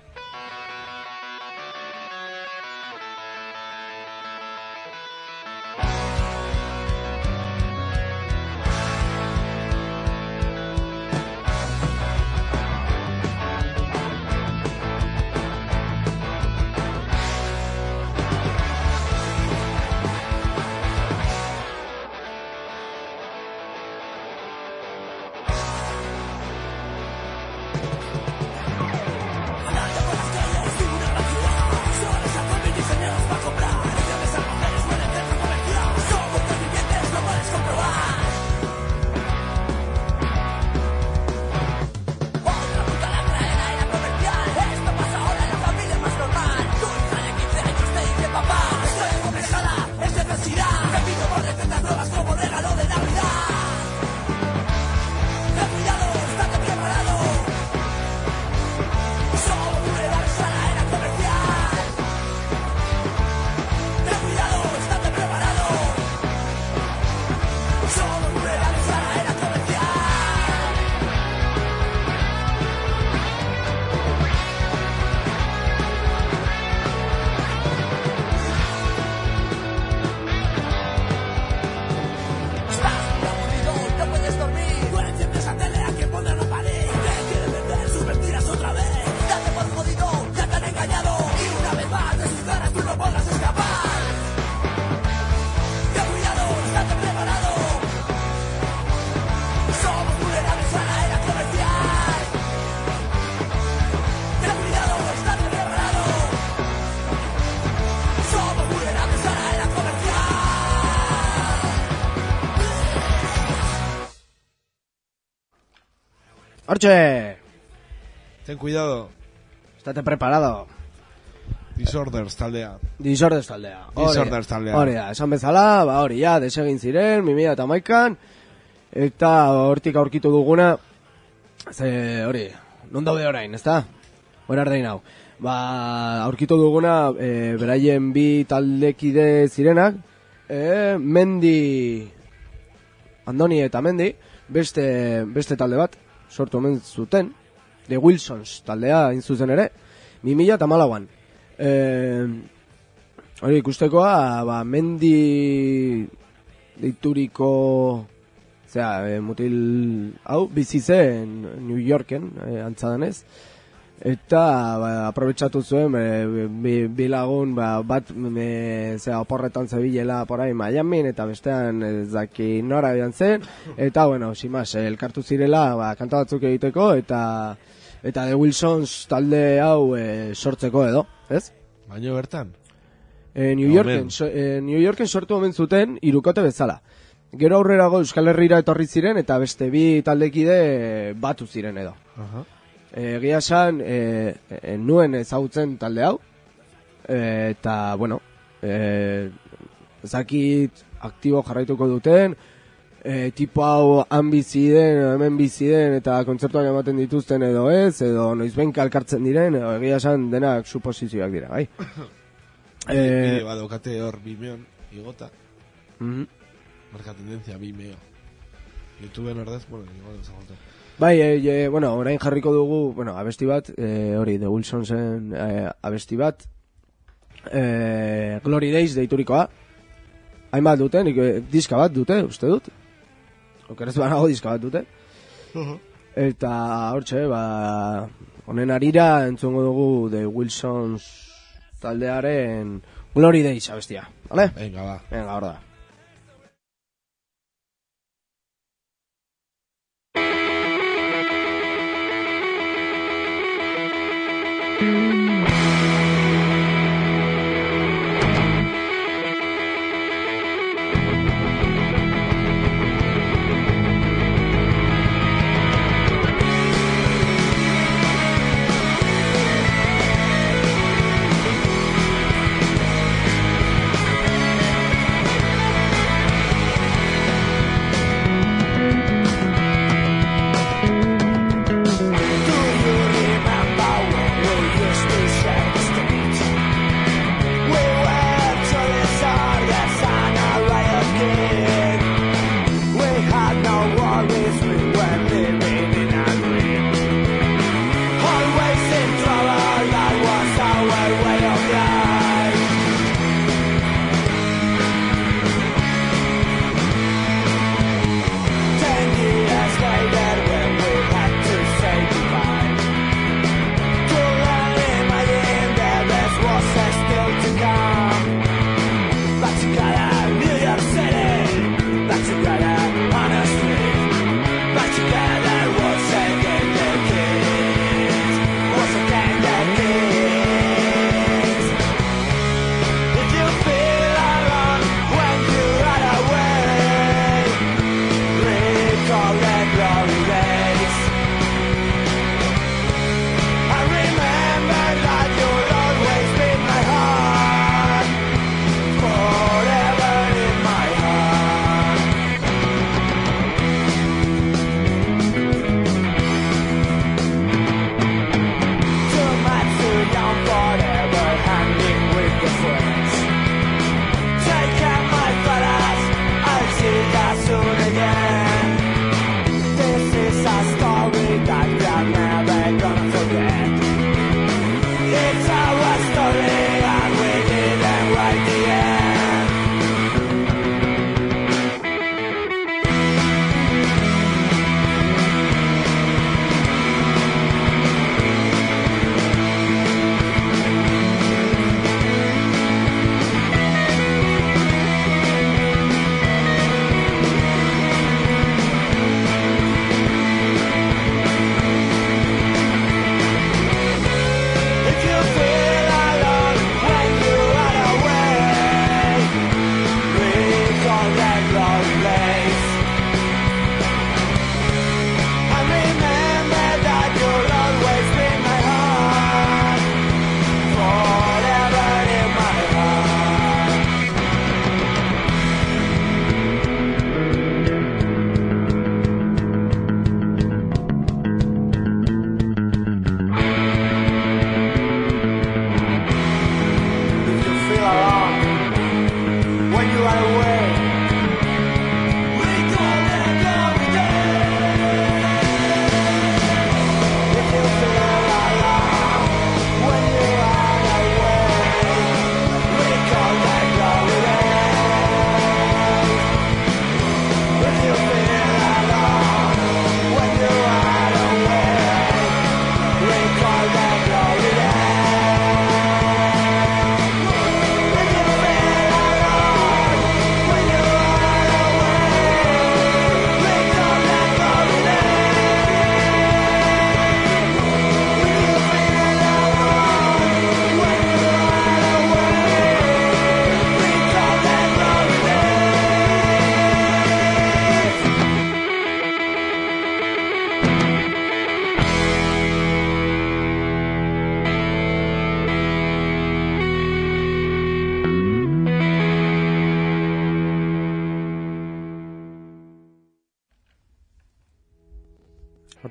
¡Orche! Ten cuidado. Estate preparado. Disorders taldea. Hori da, esan bezala, hori ja, desegin ziren, 2011an, eta hortik aurkitu duguna, hori, non daude orain, ezta? Hora ardein hau. Aurkitu duguna, beraien bi taldekide zirenak, Andoni eta Mendi, beste talde bat, sortu omen zuten, The Wilsons taldea hain zuzen ere, 2014an. Hori ikustekoa, ba, mendi deituriko, mutil hau, bizi zen New Yorken, antzadanez. Eta aprobetxatu zuen bilagun bat oporretan zebilela porai Miamin eta bestean ezaki nora bian zen eta bueno, simas, elkartu zirela kanta batzuk egiteko eta The Wilsons talde hau sortzeko edo, ez? Baina bertan? New Yorken sortu omen zuten hirukote bezala. Gero aurrerago Euskal Herrira etorri ziren eta beste bi taldekide batu ziren edo. Egia esan, nuen ezagutzen talde hau, eta, bueno, ezakit aktibo jarraituko duten, tipo hau han bizi den, hemen bizi den, eta kontzertuak ematen dituzten edo ez, edo noizbenka elkartzen diren, egia esan denak suposizioak dira, bai. Bide badokate hor Vimeon, igota. Marka tendencia Vimeo. YouTubeen ordez, bueno, igual ezagutzen. Bai, bueno, orain jarriko dugu, bueno, abesti bat, hori, The Wilsonsen abesti bat, Glory Days deiturikoa, hainbat dute, diska bat dute, uste dut, okerez banago diska bat dute, eta hortxe, honen arira entzungo dugu The Wilsons taldearen Glory Days abestia, vale? Venga, va. Venga, hor da. Do you remember when we used to share?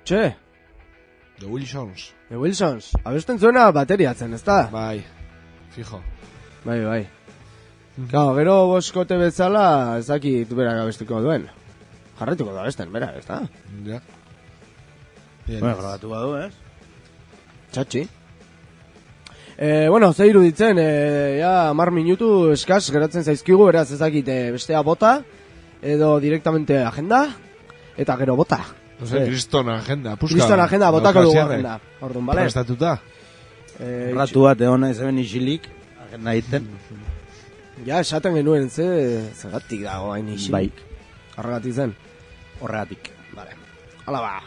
Txe, The Wilsons. The Wilsons. Abesten zuena bateriatzen, ez da? Bai, fijo. Bai. Gau, gero boskote bezala, ez dakit berak abestiko duen. Jarretuko da abesten, berak, ez da? Ja. Bueno, grabatu badu, ez? Txatxi. Bueno, ze iruditzen, ja, 10 minutu eskaz geratzen zaizkigu, beraz ez dakit bestea bota, edo directamente agenda, eta gero bota. No sé, Kriston agenda, puska. Kriston agenda, botako dugu agenda. Orduan, bale? Prestatuta. Ratu bat egon nahi zeben isilik, agenda egiten. Ja, esaten genuen, zergatik dago hain isilik. Bai. Horregatik zen. Horregatik. Vale. Hala ba.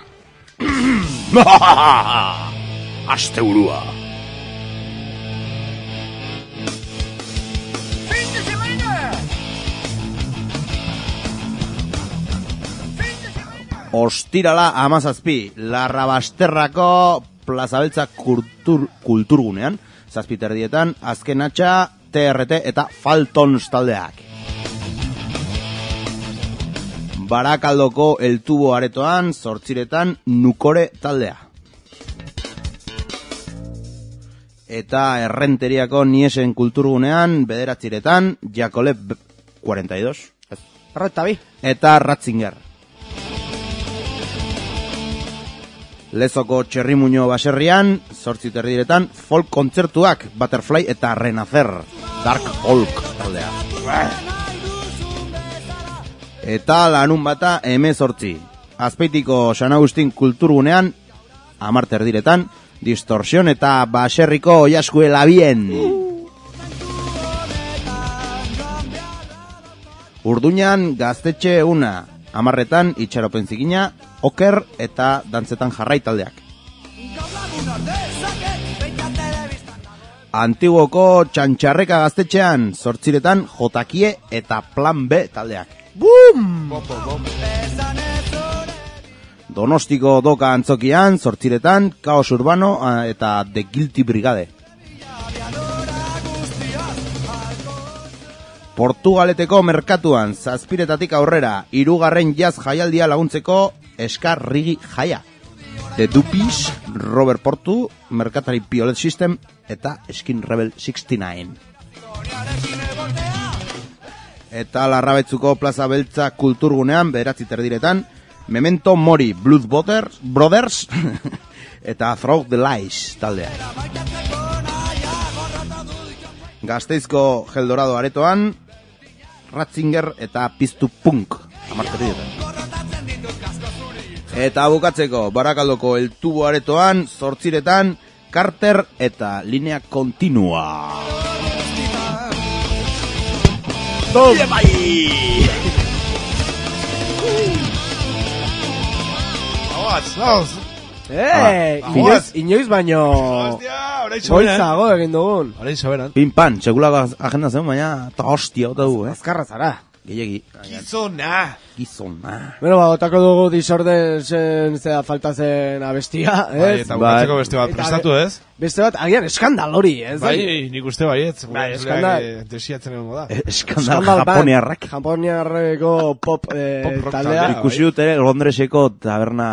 Asteburua. Ostirala 17, Larrabasterrako Plaza Beltza kulturgunean, 7:30, azken atxa, TRT eta Faltons taldeak. Barakaldoko El Tubo aretoan, 8:00, Nukore taldea. Eta Errenteriako Niesen kulturgunean, 9:00, Jakoleb 42. Arretabi. Eta Ratzinger. Lezoko Txerrimuño baserrian, 8:30, folk kontzertuak, Butterfly eta Renacer, Dark Folk taldea. Eta larun bata 18, Azpeitiko San Agustin kulturgunean, 10:00, Distorsion eta baserriko Oiaskuela bien. Urduñan gaztetxe una, 10:00, Itxaropen zikina, Oker eta dantzetan jarrai taldeak. Antiguoko Txantxarreka gaztetxean, 8:00, Jotakie eta Plan B taldeak. Bum! Donostiko Doka antzokian, 8:00, Kaos Urbano eta The Guilty Brigade. Portugaleteko merkatuan, 7:00 aurrera, 3. jazz jaialdia laguntzeko Eskar Rigi jaia. The Dupis, Robert Portu, Merkatari Piolet System eta Skin Rebel 69. Eta Larrabetzuko Plaza Beltza kulturgunean, 9:30, Memento Mori, Blood Brothers eta Through the Lies taldea. Gasteizko Geldorado aretoan, Ratzinger eta Piztu Punk, 10:00. Eta bukatzeko, Barakaldoko El Tubo aretoan, 8:00, Carter eta Linea Continua. Inoiz baino goizago egin dugun. Horain soberan. Pin-pan, sekulako agenda zen, baina ta hostia bota du, Azkarra zara. Gehiagi. Gizona. Bueno, otako dugu Disorden zen zera falta zen abestia, ez? Eta bukatzeko beste bat prestatu, ez? Beste bat, agian eskandal hori, ez? Bai, nik uste baietz. Bai, eskandal. Desiatzen egon da. Eskandal japoniarrak. Japoniarreko pop taldea. Ikusi dut ere Londreseko taberna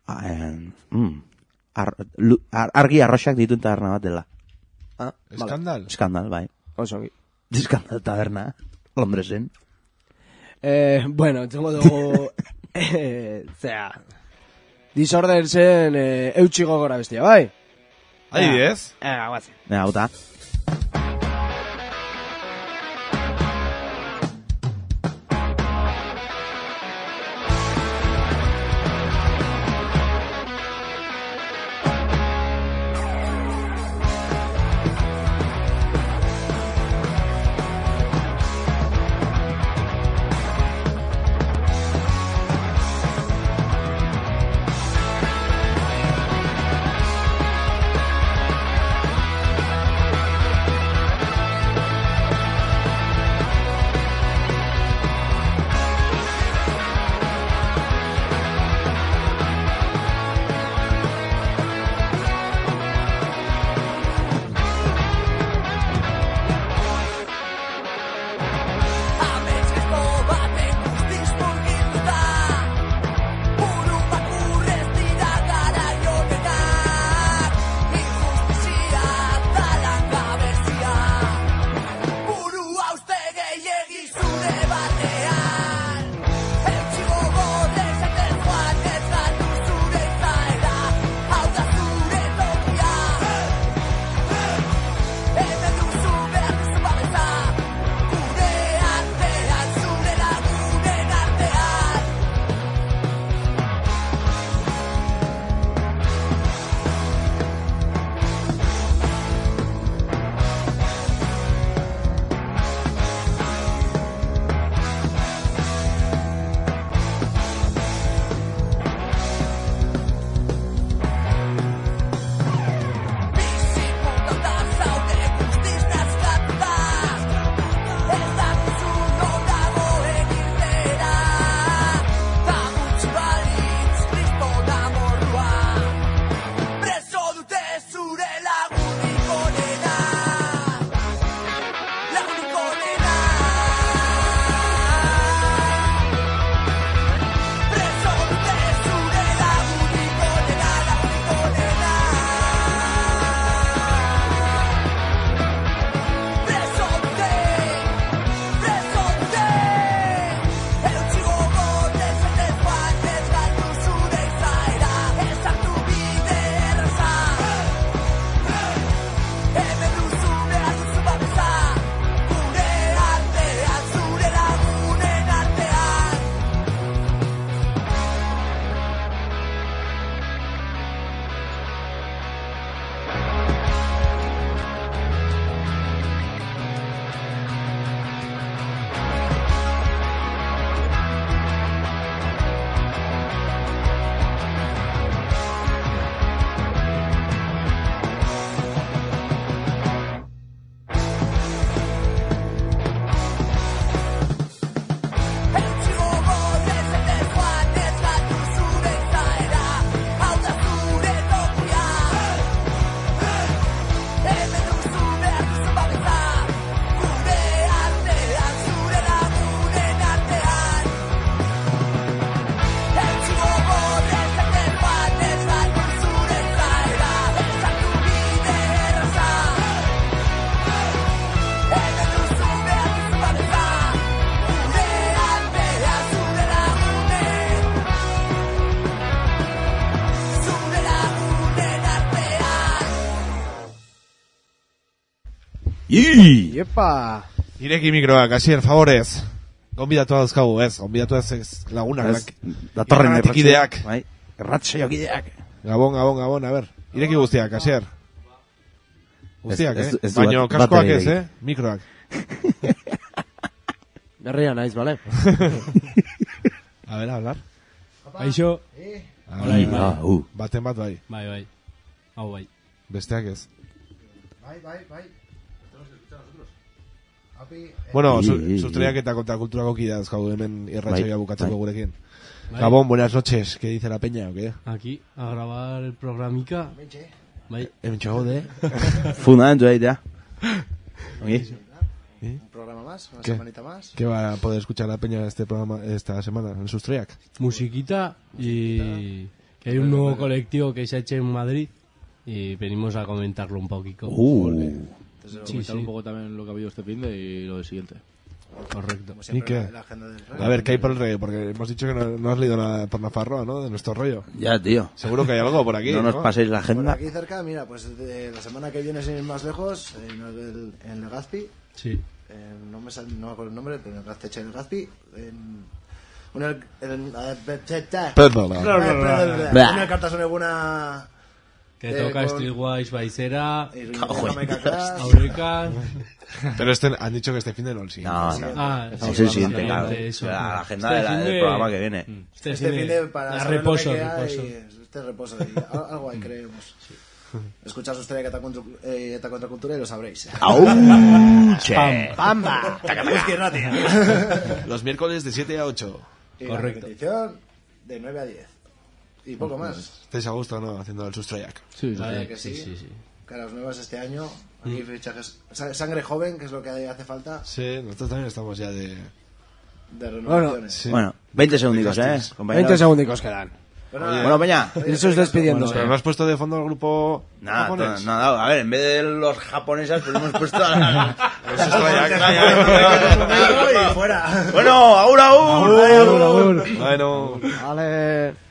argi arroxak dituen taberna bat dela. Eskandal? Eskandal, bai. Osongi. Eskandal taberna, Londresen. Bueno, entzongo dugu zera Disorden zen eutxiko gora bestia, bai? Adibidez? Guazen. Hauta. Iepa! Ireki mikroak, asier, favorez. Gonbidatu dauzkagu, ez? Gonbidatu lagunak. Datorren erratikideak. Bai, erratsaiokideak. Gabon, a ber. Ireki guztiak, asier. Guztiak, Ez baina kaskoak ez, mikroak. Berria naiz, bale? A ver, hablar. Aixo. Baten bat bai. Bai. Hau bai. Besteak ez. Bai. Bueno, sustraiak eta kontrakulturako kidea dauzkagu hemen irratsaioa bukatzeko gurekin. Gabon, buenas noches. ¿Qué dice la peña o qué? Aquí, a grabar el programica. Bai. Hementxe gaude. Fundamentu egitea. Un programa más, una ¿Qué? semanita más. ¿Qué va a poder escuchar la peña este programa esta semana en Sustraiak? Musiquita y que hay un nuevo colectivo que se ha hecho en Madrid y venimos a comentarlo un poquito. Comentar un poco también lo que ha habido este fin de y lo del siguiente. Correcto. ¿Y qué? A ver, ¿qué hay por el rollo? Porque hemos dicho que no has leído nada por Nafarroa, ¿no? De nuestro rollo. Ya, tío. Seguro que hay algo por aquí, No nos paséis la agenda. Por aquí cerca, mira, pues de la semana que viene, sin ir más lejos, en Legazpi. Sí. No me acuerdo el nombre, pero en el Gazteche del Legazpi. En el Cartasone Eguna. Que toca Streetwise, Baisera, Aurrekan. Pero han dicho que este fin de no el siguiente. No, es el siguiente, claro. La agenda del programa que viene. Este fin de para reposo. Este reposo. Algo ahí creemos. Escuchad Sustraiak eta Contracultura y lo sabréis. ¡Pamba! Los miércoles de 7 a 8. Y correcto. La repetición de 9 a 10. Y poco más. ¿Estáis a gusto, no? Haciendo el Sustraiak. Sí. Caras nuevas este año. Aquí fichajes. Sangre joven, que es lo que hace falta. Sí, nosotros también estamos ya de renovaciones. Bueno, 20 segundos, compañeros. 20 segundos quedan. Bueno, peña. Eso es despidiéndose. Pero no has puesto de fondo al grupo japonés. Nada, a ver, en vez de los japonesas, pues hemos puesto fuera. Bueno, aur. Bueno. Vale.